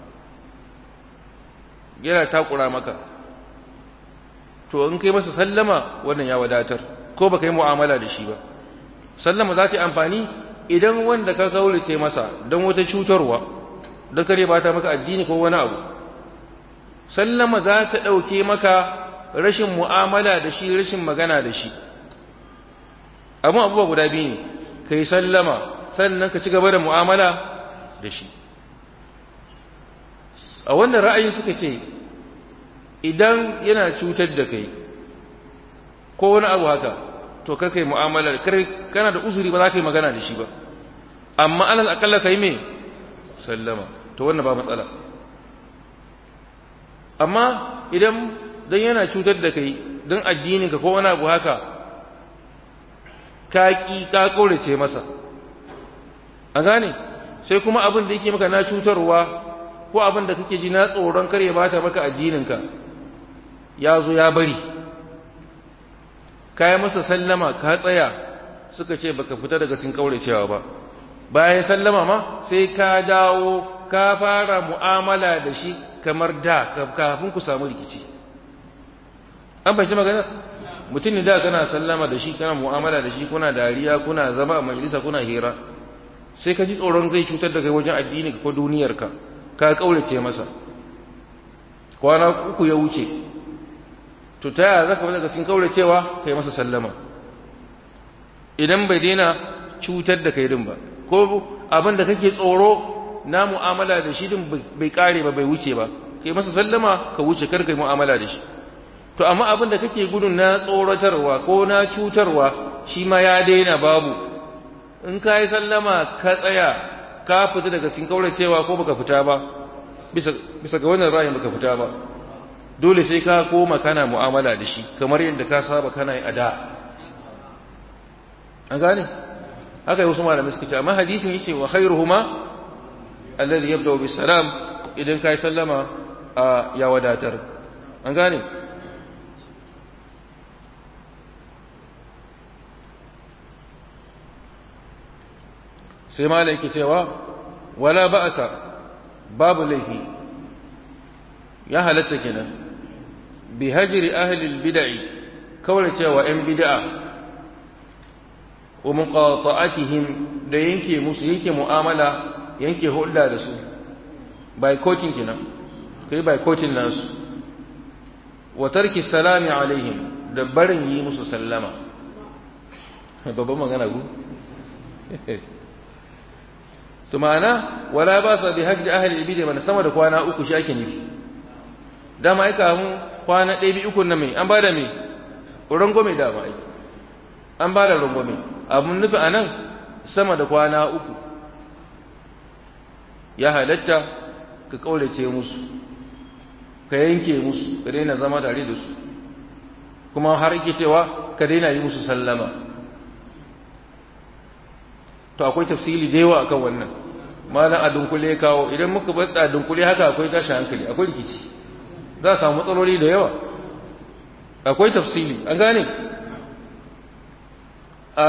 yana takura maka to in kai masa sallama wannan ya wadatar ko baka yi mu'amala da shi ba sallama za ta yi amfani idan wanda ka kaulace masa don wata cutarwa don kare ba ta maka addini ko wani abu, sallama za ta ɗauke maka rashin mu'amala da shi, rashin magana da shi. Abin abubuwa guda biyu ne, ka yi sallama sannan ka ci gaba da mu'amala da shi. A wannan ra'ayin suka ce idan yana cutar da kai ko wani abu haka, to kar kai mu'amala, kana da uzuri ba za ka yi magana da shi ba, amma alal akalla kai me sallama, to wannan ba matsala. Amma idan dan yana cutar da kai dan addinin ka ko wani abu haka, ka kaurace masa, an gane, sai kuma abin da yake maka na cutarwa ko abin da kake ji na tsoron kare ba ta maka addinin ka ya zo ya bari, ka yi masa sallama ka tsaya, suka ce baka fita daga cikin kauracewa ba. Bayan sallama ma sai ka dawo ka fara mu'amala da shi kamar da kafin ku samu rikici. An fahimci magana? Mutum ne da kana sallama da shi, kana mu'amala da shi, kuna dariya, kuna zama a majalisa, kuna hira, sai ka ji tsoron zai cutar da kai wajen addini ko duniyarka, ka kaurace masa. Kwana 3 ya wuce, to ta yaya zaka fita daga cikin kauracewa kai masa sallama idan bai daina cutar da kai din ba, ko abin da kake tsoro na mu'amala da shi din bai kare ba, bai wuce ba, kai masa sallama ka wuce, kar kai mu'amala da shi. To amma abin da kake gudun na tsoratarwa ko na cutarwa shi ma ya daina babu, in ka yi sallama ka tsaya ka fita daga cikin kauracewa ko baka fita ba, bisa ga wannan ra'ayin baka fita ba, dole sai ka koma kana mu'amala da shi kamar yadda ka saba kana yi a da. An gane? Haka yi wasu malamai suka ce, amma hadisin yake wa khairuhuma alladhi yabda'u bis salam, idan kai sallama ya wadatar. An gane? sai malai yake cewa wala ba'sa, babu laifi, ya halatta kenan bi hajri ahli al-bid'i, kawai cewa ‘yan bid'a wa muqata'atihim, da yanke musu, yanke mu'amala, yanke hulɗa da su, boycotting kenan, kai boycotting nasu, wa tarki salami alaihim, da barin yi musu sallama. Babban magana ku? To ma'ana wala ba sa bi hajji ahli al-bid'a, man sama da kwana 3 shi ake nufi. Dama ai kamu kwana 1 2 3 na mai an bada mai rangwame, dama ai an bada rangwame. Abun nufi anan sama da kwana 3 ya halatta ka kaulace musu, ka yanke musu, ka daina zama tare da su, kuma har yake cewa ka daina yi musu sallama. To akwai tafsili da yawa akan wannan, malam a dunkule kawo, idan muka bar a dunkule haka akwai tashi hankali, akwai rikici, za a samu matsaloli da yawa. Akwai tafsili, an gane? A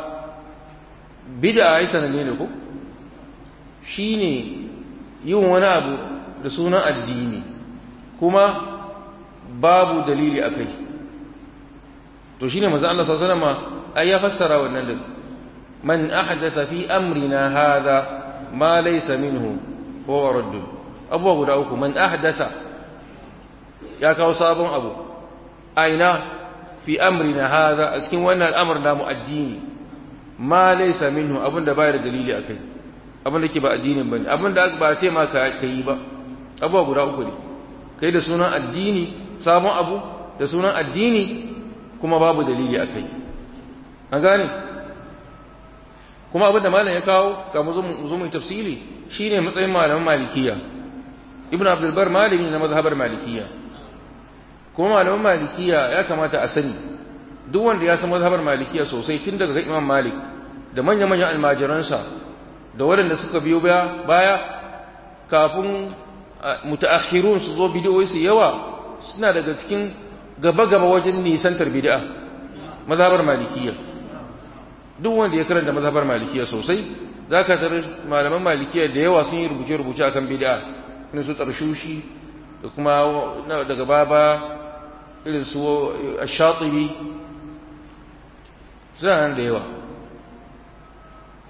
bid'a ai sananne ne ko? Shine yin wani abu da sunan addini kuma babu dalili akai. To shine manzo Allah sallallahu alaihi wasallam ai ya fassara wannan da man ahdatha fi amrina hadha ma laysa minhu huwa radd. Abuwa guda uku, man ahdatha ya kawo sabon abu, aina fi amrina hadha, a cikin wannan al'amar namu addini, ma laysa minhu, abinda ba da dalili akai, abinda ke ba addinin bane, abinda ba ce ma ka yi ba. Abuwa guda uku ne, kai da sunan addini, sabon abu da sunan addini kuma babu dalili akai. An gane? Kuma abinda malam ya kawo ga muzumin tafsili shine matsayin malaman malikiya. Ibn Abdul Bar malami na mazhabar malikiya, kuma malaman malikiya ya kamata a sani, duk wanda ya san mazhabar malikiya sosai, tun daga Imam Malik da manyan almajiransa da waɗanda suka biyo baya kafin mutaakhirun su zo bid'o'i su yawa, suna daga cikin gaba wajen nisantar bid'a, mazhabar malikiya. Duk wanda ya karanta mazhabar malikiya sosai zaka tarar malaman malikiya da yawa sun yi rubuce akan bid'a, irin su Tarshushi da kuma daga baba irin su Ash-Shatibi, suna da yawa.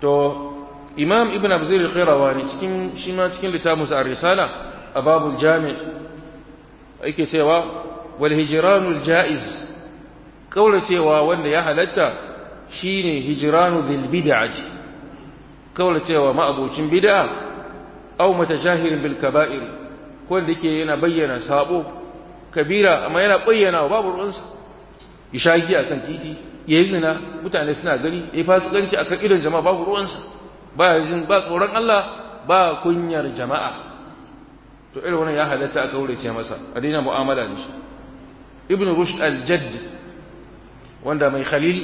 to imam ibn abzir al-qirawani cikin littafin sa ar-risala a babul jami' yake cewa wal hijranul jaiz kaulacewa wanda ya halatta shine hijranu bil bid'ati kaulacewa ma'abucin bid'a aw mutajahirin bil kaba'ir ko da yake yana bayyana sabo kabira amma yana bayyana babu ruwansa ishaki akan titi yayi zina mutane suna gani yayi fasikanci akan idon jama'a babu ruwansa ba jin ba tsoron Allah ba kunyar jama'a to irin wannan ya halatta aka kaurace masa a daina mu'amala da shi ibn rushd al-jadd wanda mai khalil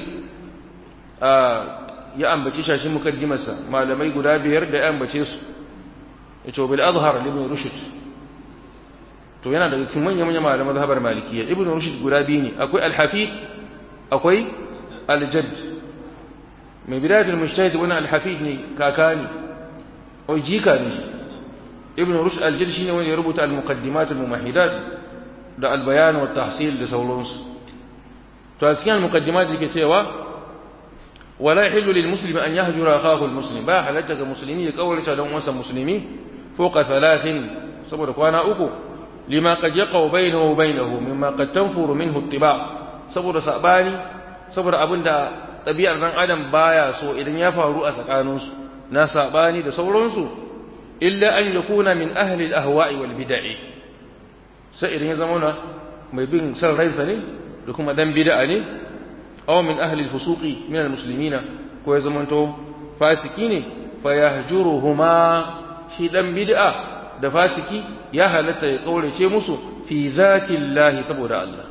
ya ambaci shashin mukaddimarsa malamai guda biyar da ya ambace su yace bil azhar ibn rushd to yana daga cikin manyan malaman mazhabar malikiyya ibn rushd guda biyu ne akwai al-hafid akwai al-jadd mai bidayatul mujtahid wannan al-hafid ne kakani o jika ne ibn rushd al-jadd shine wanda ya rubuta al-muqaddimat al-mumahidat da al-bayan wa tahsil da sauransu to a cikin al-muqaddimat yake cewa wala yahillu lil muslim an yahjura akhahu al-muslim ba halatta ga muslimi ya kaurace dan uwansa muslimi fawqa thalathin saboda kwana uku lima qad yaqau bainahu wa bainahu mimma qad tanfuru minhu ittiba saboda sabani saboda abinda tabi'ar dan adam baya so idan ya faru a tsakaninsu na sabani da sauransu illa an yakuna min ahli al-ahwa'i wal bid'i sai idan ya zama mai bin san ransa ne da kuma dan bid'a ne aw min ahli al-fusuqi min al-muslimina ko ya zama to fasiki ne fa yahjuruhuma shi dan bid'a da fasiki ya halatta ya kaurace musu fi zatillahi saboda Allah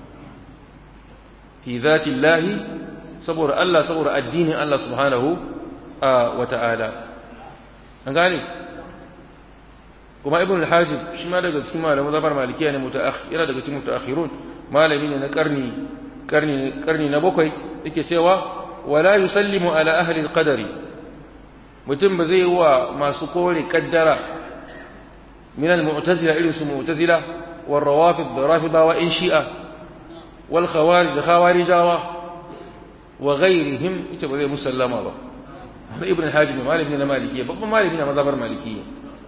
fi zatillahi saboda Allah saboda addinin Allah subhanahu wa ta'ala an gane kuma ibn al-hajib shi ma daga cikin malaman zabar malikiya ne yana daga cikin mutaakhirun malami ne na karni na bakwai yake cewa wala yusallimu ala ahli al-qadari mutum ba zai wa masu kore kaddara min al-mu'tazila irin su mu'tazila wal rawafid da rafida wa in shi'a wal khawarij da khawarijawa wa ghayrihim ita ba zai musallama ba wannan ibn al-hajib malami ne na malikiya babban malami na mazhabar malikiya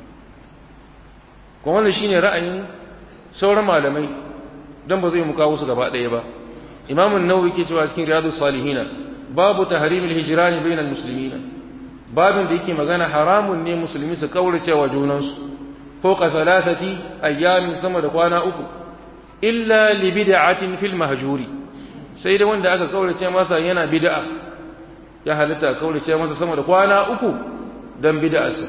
kuma wannan shine ra'ayin sauran malamai dan ba zai mu kawo su gaba ɗaya ba imam an-nawawi ke cewa cikin riyadus salihin babu tahrimil hijran bainal muslimin babin da yake magana haramun ne musulmi su kaurace wa junansu fawqa thalathati ayyamin sama da kwana uku illa li bid'atin fil mahjuri sai da wanda aka kaurace masa yana bid'a ya halatta kaurace masa sama da kwana uku dan bid'arsa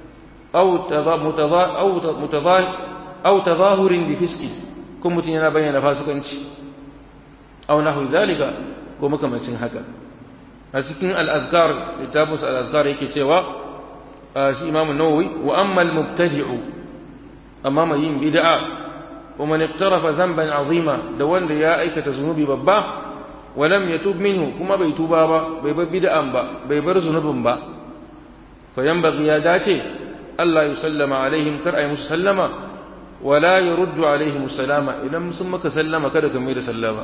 aw tadhahurin bi fiski kuma mutun yana bayyana fasikanci aw nahwu zalika ko makamancin haka a cikin al-azkar littafus al-azkar yake cewa shi imam an-nawawi wa amma al-mubtadi'u amma mai yin bid'a wa man iqtarafa dhanban 'azima da wanda ya aikata zunubi babba wa lam yatub minhu kuma bai tuba ba bai bar bid'an ba bai bar zunubin ba fa yanbaghi ya dace Allah yusallama alaihim kar ay musallama wala yurdu alaihim salama idan sun maka sallama kada ka mai da sallama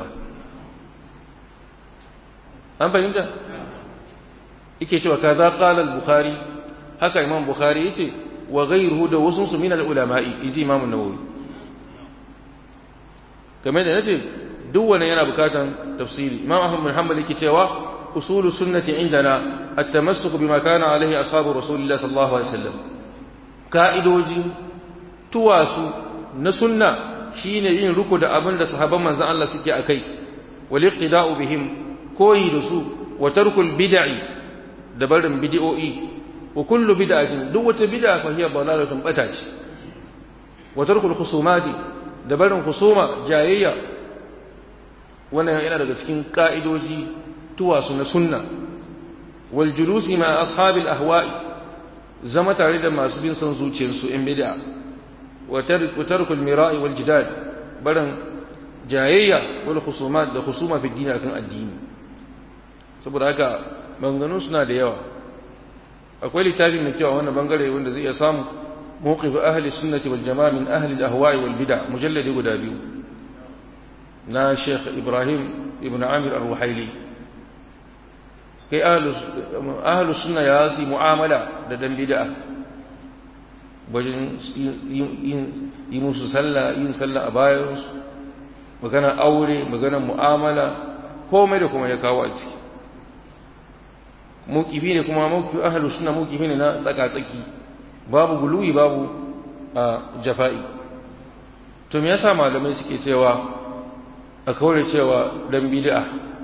an fahimta yake cewa kaza qala al-bukhari haka imam bukhari yace wa ghayruhu da wasu su min al-ulama'i inji imam an-nawawi kamar da nace duk wannan yana bukatan tafsiri imam ahmad bin hanbal yake cewa usulu sunnati indana at-tamassuk bima kana alayhi ashabu rasulillah sallallahu alaihi wasallam ka'idoji tuwasu na sunna shine yin ruku da abin da sahabban manzon Allah suke akai wal iqtida'u bihim koyi da su wa tarkul bid'i da barin bid'o'i wa kullu bid'atin duk wata bid'a fa hiya dalalatun bata ce wa tarkul khusumati da barin khusuma jayayya wannan yana daga cikin ka'idoji tuwasu na sunna wal julusi ma ashabil ahwa'i zama tare da masu bin son zuciyarsu in bid'a wa tarkul mira'i wal jidal barin jayayya wal khusumat da khusuma fi din akan addini saboda haka maganganun suna da yawa akwai littafin mai kyau a wannan bangare wanda zai iya samu mawqif ahli sunnati wal jamaa min ahli al ahwa'i wal bid'a mujalladi guda biyu na Sheikh Ibrahim ibn Amir al-Ruhaili kai ahlus sunna ya yi mu'amala da dan bid'a wajen yi musu yin sallah a bayansu, magana aure, magana mu'amala, komai da kuma ya kawo a ciki. Mukifi ne kuma mukifi ahlus sunna mukifi ne na tsaka-tsaki, babu guluwi babu jafa'i. To me yasa malamai suke cewa a kaure cewa dan bid'a?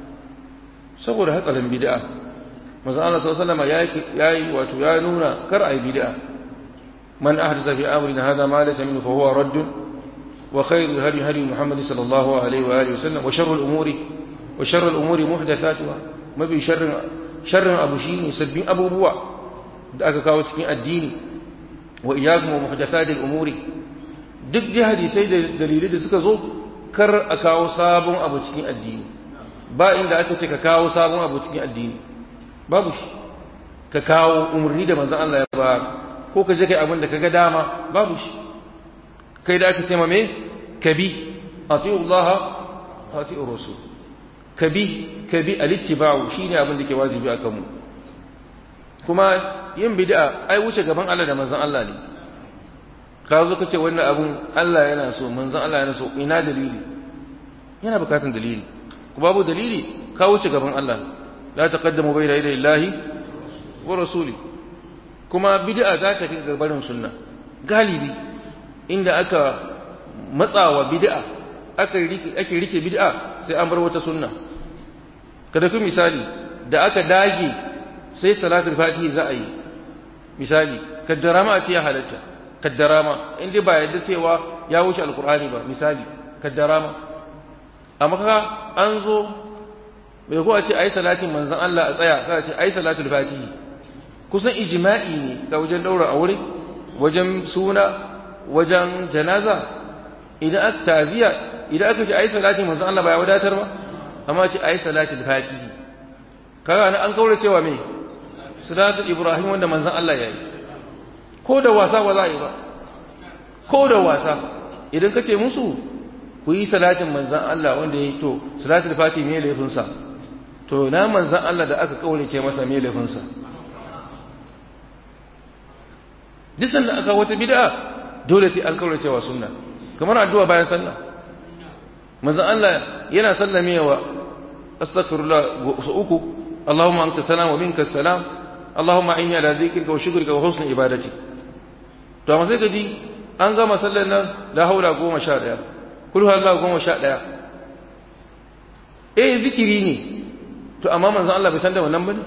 Saboda hatsarin bid'a. Manzo Allah sallallahu alaihi wasallam yayi wato ya nuna kar ai bid'a. من أحدث في أمرنا هذا ما ليس منه فهو رد وخير الهدي هدي محمد صلى الله عليه وآله وسلم وشر الأمور محدثاتها ما بي شر أبو شيء سبين أبو بوا دعك كاوسكين الدين وإياكم ومحدثات الأمور duk dai hadisai da dalilai da suka zo kar a kawo sabon abu cikin addini ba inda aka ce ka kawo sabon abu cikin addini babu shi ka kawo umarni da manzon Allah ya ba ko ka je kai abin da kaga dama babu shi kai da aka ce ma me kabi ati'u Allah ati'u rasul kabi al-ittiba'u shine abin da ke wajibi akan mu kuma yin bid'a ai wuce gaban Allah da manzon Allah ne ka zo kace wannan abun Allah yana so manzon Allah yana so ina dalili yana bukatun dalili ko babu dalili ka wuce gaban Allah la taqaddamu bayna yaday Allah wa rasuli kuma bid'a za ta fi barin sunna galibi inda aka matsawa bid'a ake rike bid'a sai an bar wata sunna kada ku misali da aka dage sai salatul fatihi za a yi misali kaddara ma a ce ya halatta kaddara ma inda ba yadda cewa ya wuce alqur'ani ba misali kaddara ma amma kaga an zo bai ko a ce ayi salatin manzon Allah a tsaya sai a ce ayi salatul fatihi kusan ijma'i ne ta wajen daura aure wajen suna wajen janaza idan aka taziya idan aka ce ayi salati manzon Allah ba ya wadatar ba amma ce ayi salatul fatihi kaga an kaura cewa me salatul ibrahim wanda manzon Allah yayi ko da wasa ba za a yi ba ko da wasa idan kace musu ku yi salatin manzon Allah wanda yayi to salatul fatihi me laifin sa to na manzon Allah da aka kaurace masa me laifin sa disan da aka wata bid'a dole sai an kaurace wa sunna kamar addu'a bayan sallah manzon Allah yana sallamewa astaghfirullah uku Allahumma anta salam wa minka salam Allahumma inni ala dhikrika wa shukrika wa husni ibadati to amma sai kaji an gama sallar nan la haula 11 kul huwallahu 11 zikiri ne to amma manzon Allah bai san da wannan bane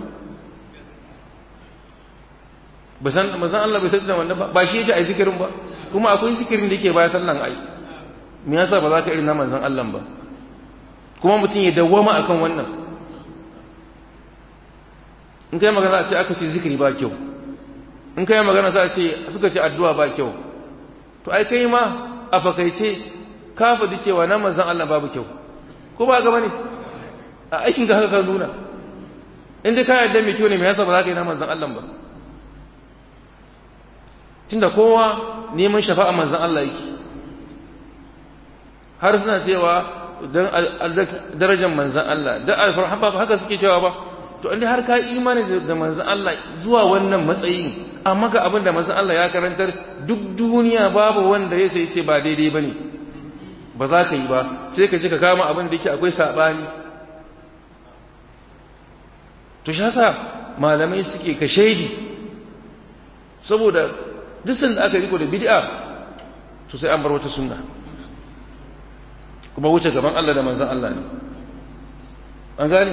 manzon Allah bai san da wannan ba shi yake ai zikirin ba kuma akwai zikirin da yake bayan sallan ai me yasa ba za ka irin na manzon Allah ba kuma mutum ya dawwama akan wannan in kai magana sai aka ce zikiri ba kyau in kai magana sai suka ce addu'a ba kyau to ai kai ma a fakaice ka faɗi cewa na manzon Allah babu kyau ko ba ga bane a aikin ka haka ka nuna in dai ka yarda mai kyau ne me yasa ba za ka yi na manzon Allah ba tunda kowa neman shafa'a manzon Allah yake har suna cewa dan darajar manzon Allah da alfarha ba haka suke cewa ba to inda har ka imani da manzon Allah zuwa wannan matsayin amma ga abin da manzon Allah ya karantar duk duniya babu wanda ya sai ce ba daidai bane ba za ka yi ba sai ka je ka kama abin da yake akwai sabani to shi yasa malamai suke ka shaidi saboda duk sanda aka riko da bid'a to sai an bar wata sunna kuma wuce gaban Allah da manzon Allah ne an gane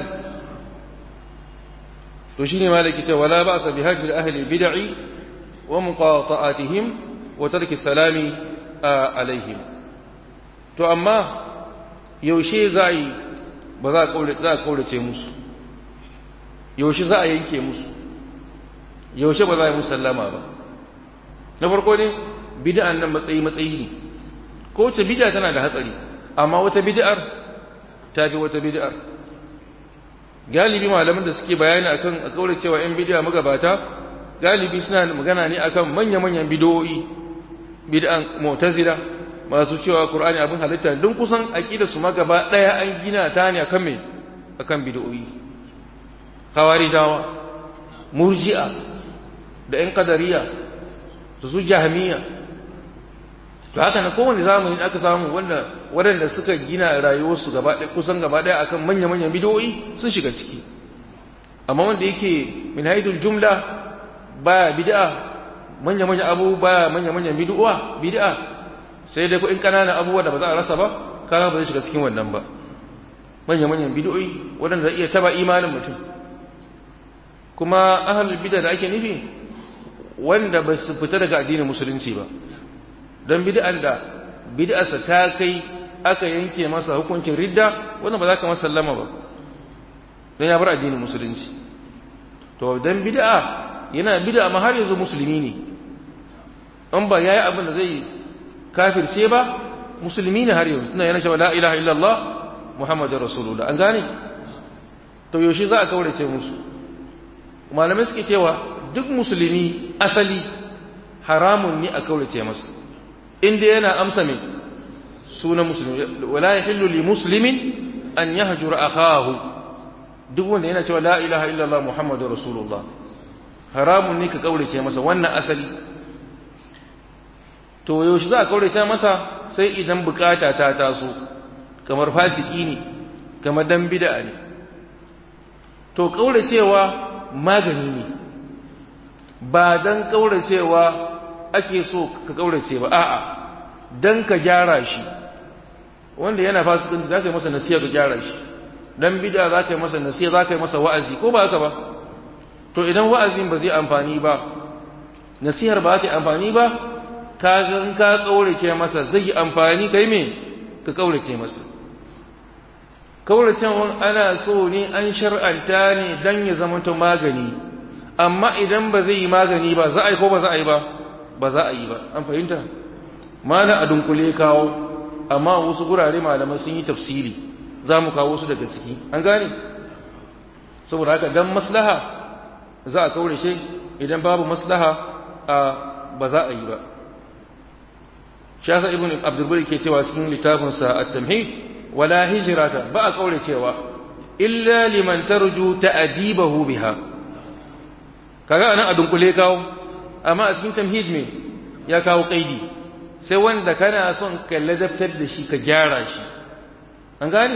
to shine malaki ce wala ba'sa bi hajji ahli bid'i wa muqata'atihim wa tarki salami alaihim to amma yaushe zai ba za a kaurace musu yaushe za a yanke musu yaushe ba za a yi musallama ba na farko ne bid'an nan matsayi ne ko wace bid'a tana da hatsari amma wata bid'ar ta fi wata bid'ar galibi malaman da suke bayani akan a kaura cewa yan bid'a magabata galibi suna magana ne akan manya-manyan bid'o'i bid'an mu'tazila masu cewa qur'ani abin halitta don kusan aqida su magaba daya an gina ta ne akan me akan bid'o'i khawarijawa murji'a da ƴan qadariya su jahmiya to haka na kowane zamani aka samu waɗanda suka gina rayuwarsu kusan gaba ɗaya akan manya-manyan bid'o'i sun shiga ciki amma wanda yake min haidul jumla baya bid'a manya-manyan abu baya manya-manyan bid'a sai dai ko in kananan abubuwa da ba za a rasa ba kaga ba zai shiga cikin wannan ba manya-manyan bid'o'i waɗanda zai iya taba imanin mutum kuma ahlul bid'a da ake nufi wanda ba su fita daga addinin musulunci ba don bid'an da bid'arsa ta kai aka yanke masa hukuncin ridda wannan ba za ka masa sallama ba don ya bar addinin musulunci to don bid'a yana bid'a ma har yanzu musulmi ne in ba yayi abin da zai kafirce ba musulmi ne har yanzu ina yana cewa la ilaha illallah muhammadur rasulullah an gane to yaushe za a kaurace musu malamai suke cewa duk musulmi asali haramun ne a kaurace masa inda yana amsa mai sunan musulmi wala yahillu li muslimin an yahjura akahu duk wanda yana cewa la ilaha illallah muhammadur rasulullah haramun ne ka kaurace masa wannan asali to yaushe za a kaurace masa sai idan bukata ta taso kamar fasiki ne kamar dan bid'a ne to kauracewa magani ne ba dan kauracewa ake so ka kaurace ba a'a dan ka gyara shi wanda yana fasikin za ka yi masa nasiha ka gyara shi dan bid'a za ka yi masa nasiha za ka yi masa wa'azi ko ba haka ba to idan wa'azin ba zai amfani ba nasihar ba ta amfani ba ka ga in ka kaurace masa zai yi amfani kai me ka kaurace masa kauracen ana so ne an shar'anta ne dan ya zama to magani amma idan ba zai yi magani ba za a yi ko ba za a yi ba ba za a yi ba an fahimta mana a dunkule kawo amma wasu gurare malamai sun yi tafsiri za mu kawo su daga ciki an gane saboda haka dan maslaha za a kaurace idan babu maslaha ba za a yi ba shasa ibn abdul bari ke cewa cikin littafinsa at-tamhid wala hijrata ba a kauracewa illa liman tarju ta'dibahu biha kaga anan a dunkule kawo amma a cikin tamhid me ya kawo kaidi sai wanda kana son ka ladabtar da shi ka gyara shi an gane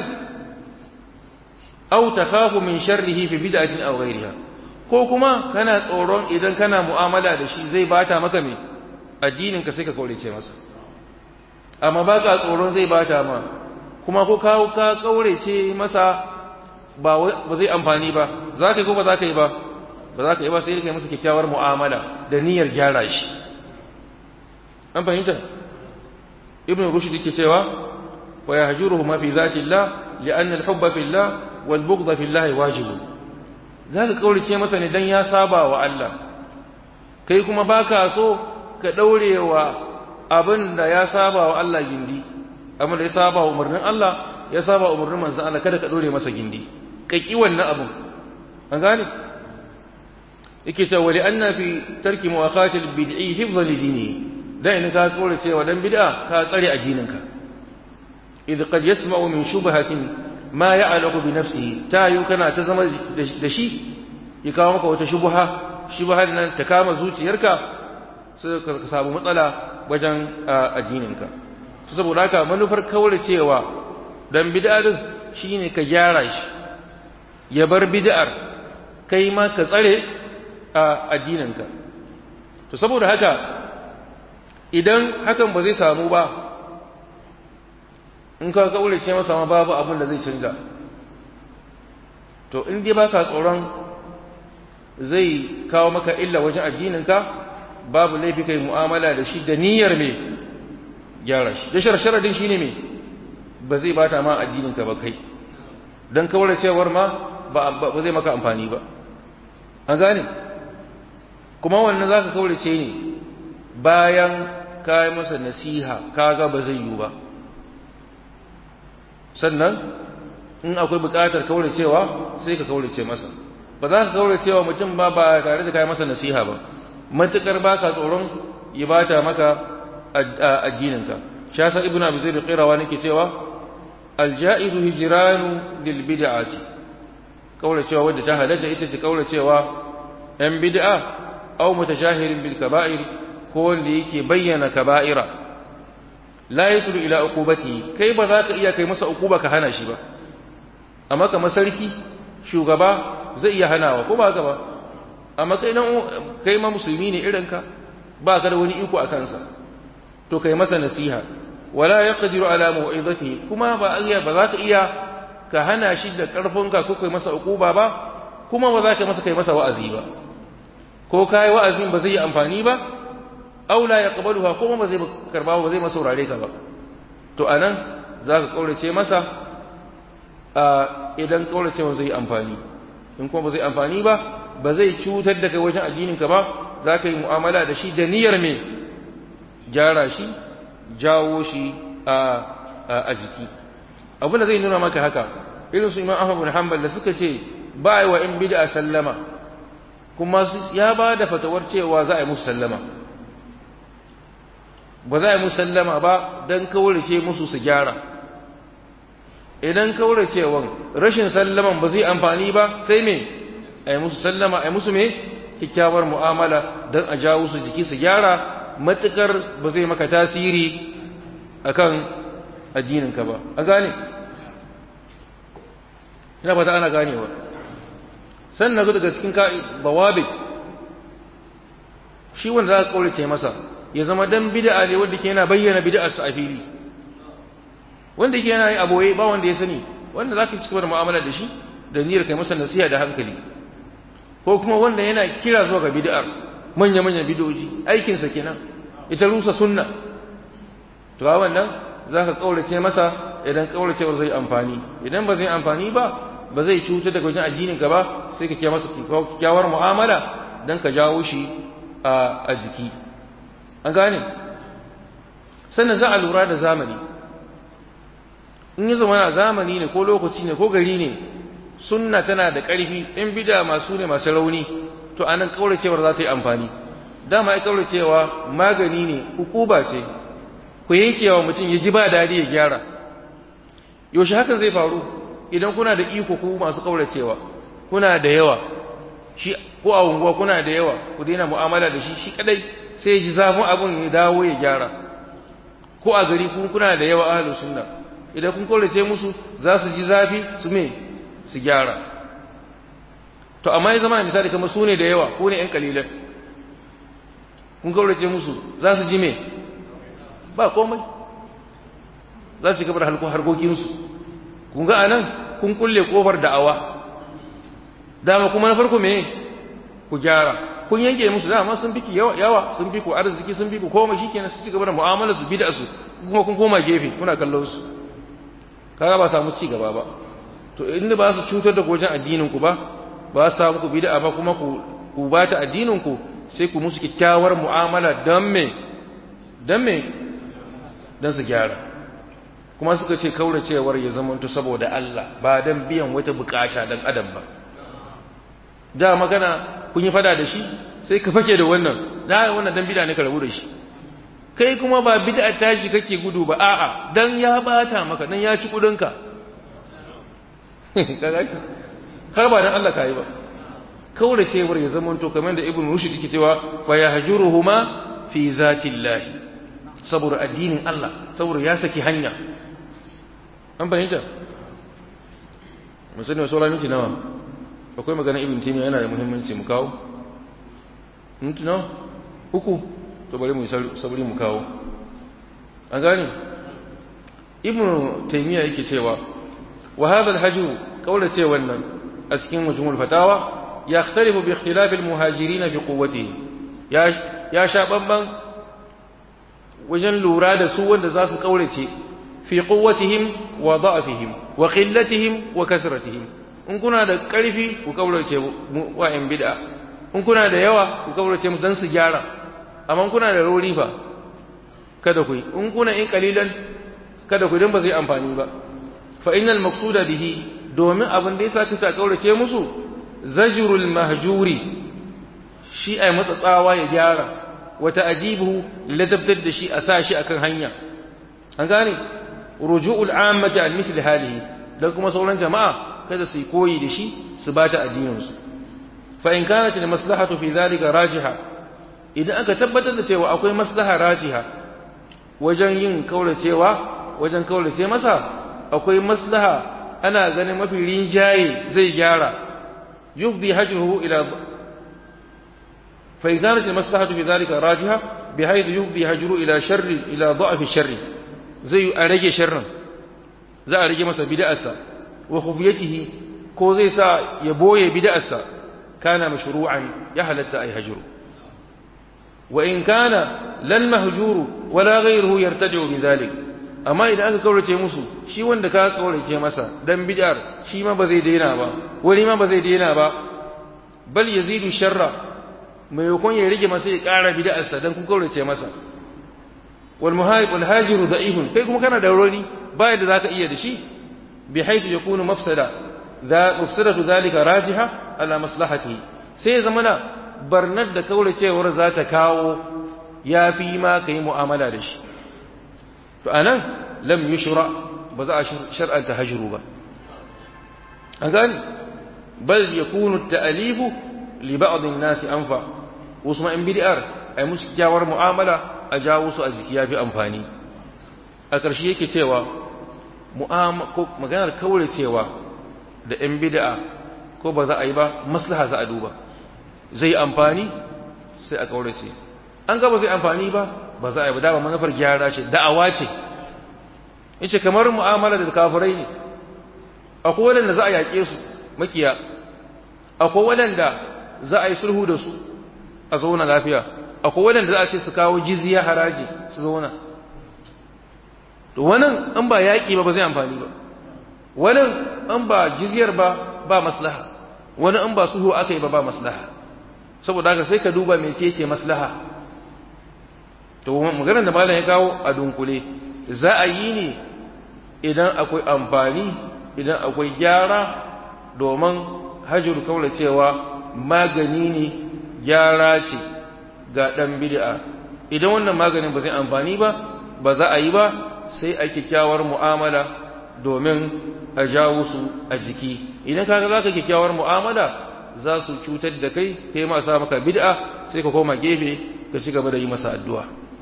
aw takhafu min sharrihi fi bid'atin aw ghayriha ko kuma kana tsoron idan kana mu'amala da shi zai bata maka me addinin ka sai ka kaurace masa amma baka tsoron zai bata ma kuma ko ka kaurace masa ba zai amfani ba za ka yi ko ba za ka yi ba ba za ka yi ba sai ka yi masa kyakkyawar mu'amala da niyyar gyara shi an fahimta ibn rushd yake cewa wa yahjuruhu ma fi zati llah li'anna al-hubba fi llah wal bughdha fi llah wajib za ka kaurace masa ne dan ya saba wa Allah kai kuma baka so ka daurewa abin da ya saba wa Allah gindi amma da ya saba wa umarnin Allah ya saba wa umarnin manzon Allah kada ka dore masa gindi kai ki wannan abin an gane yake cewa wali anna fi tarki muwaqatil bid'i hifdhan lidini dan in ka tsore cewa dan bid'a ka tsare addininka idh qad yasma'u min shubhatin ma ya'alaqu bi nafsihi ta yu kana ta zama da shi ya kawo maka wata shubhar nan ta kama zuciyarka sai ka samu matsala wajen addininka saboda haka manufar kauracewa dan bid'a din shine ka gyara shi ya bar bid'ar kai ma ka tsare addininka to saboda haka idan hakan ba zai samu ba in ka kaurace masa ma babu abin da zai canza to in dai baka tsoron zai kawo maka illa wajen addininka babu laifi kai mu'amala da shi da niyyar me gyara shi da sharadin shine me ba zai bata ma addininka ba kai dan kauracewar ma ba zai maka amfani ba an gane kuma wannan zaka kaurace ne bayan kai masa nasiha kaga ba zai yi ba sannan in akwai buƙatar kauracewa sai ka kaurace masa ba za ka kauracewa mutum ba tare da kai masa nasiha ba matukar baka tsoron ya bata maka addininka shasa ibnu abi zaid qirawa nake cewa al-ja'izu hijranu lil bid'ati kauracewa wadda ta halatta ita ce kauracewa ‘yan bid'a au mutashahirin bil kaba'ir ko wanda yake bayyana kaba'ira la yasulu ila uqubati kai ba za ka iya kai masa uquba ka hana shi ba amma kamar sarki shugaba zai iya hanawa ko ba haka ba amma kai ma musulmi ne irinka ba ka da wani iko a kansa to kai masa nasiha wala yaqdiru ala mu'izatihi kuma ba za ka iya ka hana shi da karfinka ko kai masa uquba ba kuma ba za ka masa kai masa wa'azi ba ko kai wa'azin ba zai yi amfani ba aw la yaqbaluha kuma ba zai karba ba zai masa saurare ka ba to anan za ka kaurace masa idan kauracewa zai amfani in kuma ba zai amfani ba ba zai cutar da kai wajen addininka ba za ka yi mu'amala da shi da niyyar me gyara shi jawo shi a jiki abin da zai nuna maka haka irin su Imam Ahmad bin Hanbal da suka ce ba yi wa in bid'a sallama kuma ya ba da fatawar cewa za a yi musu sallama ba za a yi musu sallama ba don kaurace musu su gyara idan kauracewan rashin sallaman ba zai amfani ba sai me a yi musu sallama a yi musu me kyakkyawar mu'amala don a jawo su jiki su gyara matukar ba zai maka tasiri akan addininka ba a gane ina ba ta ana ganewa sannan zo daga cikin bawabi shi wanda za ka kaurace masa ya zama dan bid'a ne wanda ke yana bayyana bid'ar sa a fili wanda yake yana yi aboye ba wanda ya sani wanda za ka ci gaba da mu'amala da shi da niyyar kai masa nasiha da hankali ko kuma wanda yana kira zuwa ga bid'ar manya-manyan bid'oji aikin sa kenan ita rusa sunna to a wannan za ka kaurace masa idan kauracewar zai amfani idan ba zai amfani ba zai cutar da wajen addinin ka ba sai ka ce masa kyakkyawar mu'amala dan ka jawo shi a jiki an gane sannan za a lura da zamani in yi zama zamani ne ko lokaci ne ko gari ne sunna tana da ƙarfi in bida masu ne masu rauni to anan kauracewar za ta yi amfani dama ai kauracewa magani ne hukuba ce ku yankewa mutum ya ji ba dadi ya gyara yaushe hakan zai faru idan kuna da iko ku masu kauracewa kuna da yawa shi ko a unguwa kuna da yawa ku daina mu'amala da shi kadai sai ya ji zafin abun ya dawo ya gyara ko a gari kuna da yawa ahlus sunna idan kun kaurace musu za su ji zafi su su gyara to amma ya zama misali kamar su ne da yawa ko ne ƴan kalilan kun kaurace musu za su ji ba komai za su gabar harkokinsu kun ga anan kun kulle kofar da'awa dama kuma na farko ku gyara kun yanke musu dama sun fiki yawa sun fi ku arziki sun fi ku komai shikenan su ci gaba da mu'amala su bid'a su kuma kun koma gefe kuna kallon su kaga ba samu ci gaba ba to inda ba su cutar da wajen addinin ku ba su samu ku bid'a ba kuma ku ba ta addinin ku sai ku musu kyakkyawar mu'amala dan su gyara kuma suka ce kauracewar ya zamanto saboda Allah ba dan biyan wata bukata dan adam ba da magana kun yi fada da shi sai ka fake da wannan dan bid'a ne ka rabu da shi kai kuma ba bid'a tashi kake gudu ba a'a dan ya bata maka dan ya ci kudinka kaga har ba dan Allah kai ba kauracewar ya zamanto kamar da ibn rushd yake cewa fa yahjuruhuma fi zatillahi saboda addinin Allah saboda ya saki hanya an fahimta musani wa sauran miki nawa akwai magana ibn taymiya yana da muhimmanci mu kawo minti nawa uku to bari mu saburi mu kawo an gane ibn taymiya yake cewa wa hadha al-hajru qawlati wannan a cikin majmu'ul fatawa yakhtalifu bi ikhtilaf al-muhajirin fi quwwatihi ya sha bamban wajen lura da su wanda za su kaurace fi quwwatihim wa da'fihim wa qillatihim wa kasratihim in kuna da karfi ku kaurace wa in bid'a in kuna da yawa ku kaurace mu dan su gyara amma kuna da rauni fa kada ku in kuna in kalilan kada ku dan ba zai amfani ba fa innal maqsuda bihi domin abin da yasa ka kaurace musu zajrul mahjuri shi ai matsatsawa ya gyara wata ajibu ladabtar da shi a sa shi akan hanya an gane ruju'ul ammati an misli halihi dan kuma sauran jama'a kada su koyi da shi su bata addininsu fa in kanat al maslahatu fi dhalika rajiha idan aka tabbatar da cewa akwai maslaha rajiha wajen yin wajen kaurace masa akwai maslaha ana ganin mafi rinjaye zai gyara yufdi hajruhu ila fa in kanat al maslahatu fi dhalika rajiha bihaythu yufdi hajruhu ila sharri ila da'f sharri zai a rage sharrin za a rage masa bid'arsa wa khufiyatihi ko zai sa ya boye bid'arsa kana mashru'an ya halatta ay hajru wa in kana lan mahjuru wala ghayruhu yartaju bi dhalik amma idan aka kaurace musu shi wanda ka kaurace masa dan bid'ar shi ma ba zai daina ba wani ma ba zai daina ba bal yazidu sharra mai yakon ya rage masa ya kara bid'arsa dan kun kaurace masa wal muharib wal hajiru da'ifun kai kuma kana da rauni ba yadda zaka iya da shi bi haythu yakunu mafsadatu dhalika rajiha ala maslahatihi sai zamana barnar da kauracewar za ta kawo yafi ma kai mu'amala da shi to anan lam yushra ba za a shar'anta hajru ba an gani bal yakunu at-ta'lifu li ba'd an-nas anfa wasu in bid'ar ay musu kyawar mu'amala a jawo su a jiki yafi amfani a ƙarshe yake cewa maganar kaure cewa da ‘yan bid'a ko ba za a yi ba maslaha za a duba zai amfani sai a kaure ce an gaba zai amfani ba ba za a yi ba dama manufar gyara ce da'awa ce yace kamar mu'amala da kafirai ne akwai waɗanda za a yaƙe su makiya akwai waɗanda za a yi sulhu da su a zauna lafiya akwai waɗanda za a ce su kawo jizya haraji su zauna to wannan an ba yaƙi ba zai amfani ba wannan an ba jizyar ba maslaha wani an ba sulhu aka yi ba maslaha saboda haka sai ka duba mecece maslaha to maganar da malam ya kawo a dunkule za a yi ne idan akwai amfani idan akwai gyara domin hajjur kaula cewa magani ne gyara ce ga ɗan bid'a idan wannan maganin ba zai amfani ba za a yi ba sai a kyakkyawar mu'amala domin a jawo su a jiki idan kaga za ka kyakkyawar mu'amala za su cutar da kai ma sa maka bid'a sai ka koma gefe ka ci gaba da yi masa addu'a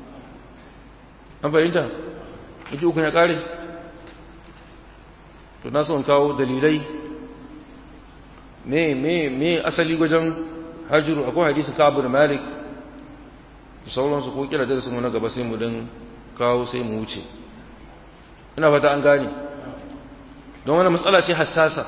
an fahimta kaji uku ya kare to na son kawo dalilai me asali wajen hajjuru akwai hadisi Ka'ab bin Malik sauransu ko kira darasin mu na gaba sai mu dan kawo sai mu wuce ina fata an gane don wannan matsala ce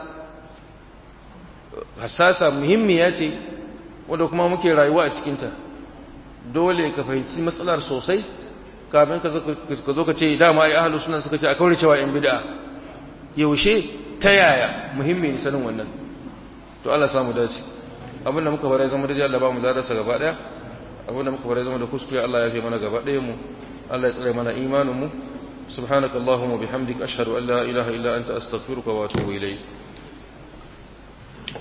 hassasa muhimmiya ce wanda kuma muke rayuwa a cikinta dole ka fahimci matsalar sosai kafin ka zo ka ce dama ai ahlus sunna suka ce a kaure cewa yan bid'a yaushe ta yaya muhimmi ne sanin wannan to Allah samu dace abin da muka bare zama da Allah ba mu zadarsa gaba daya abin da muka bare zama da kuskure Allah ya fi mana gaba daya mu Allah ya tsare mana imanin mu subhanakallahumma bihamdika ashhadu an la ilaha illa anta astaghfiruka wa atubu ilayk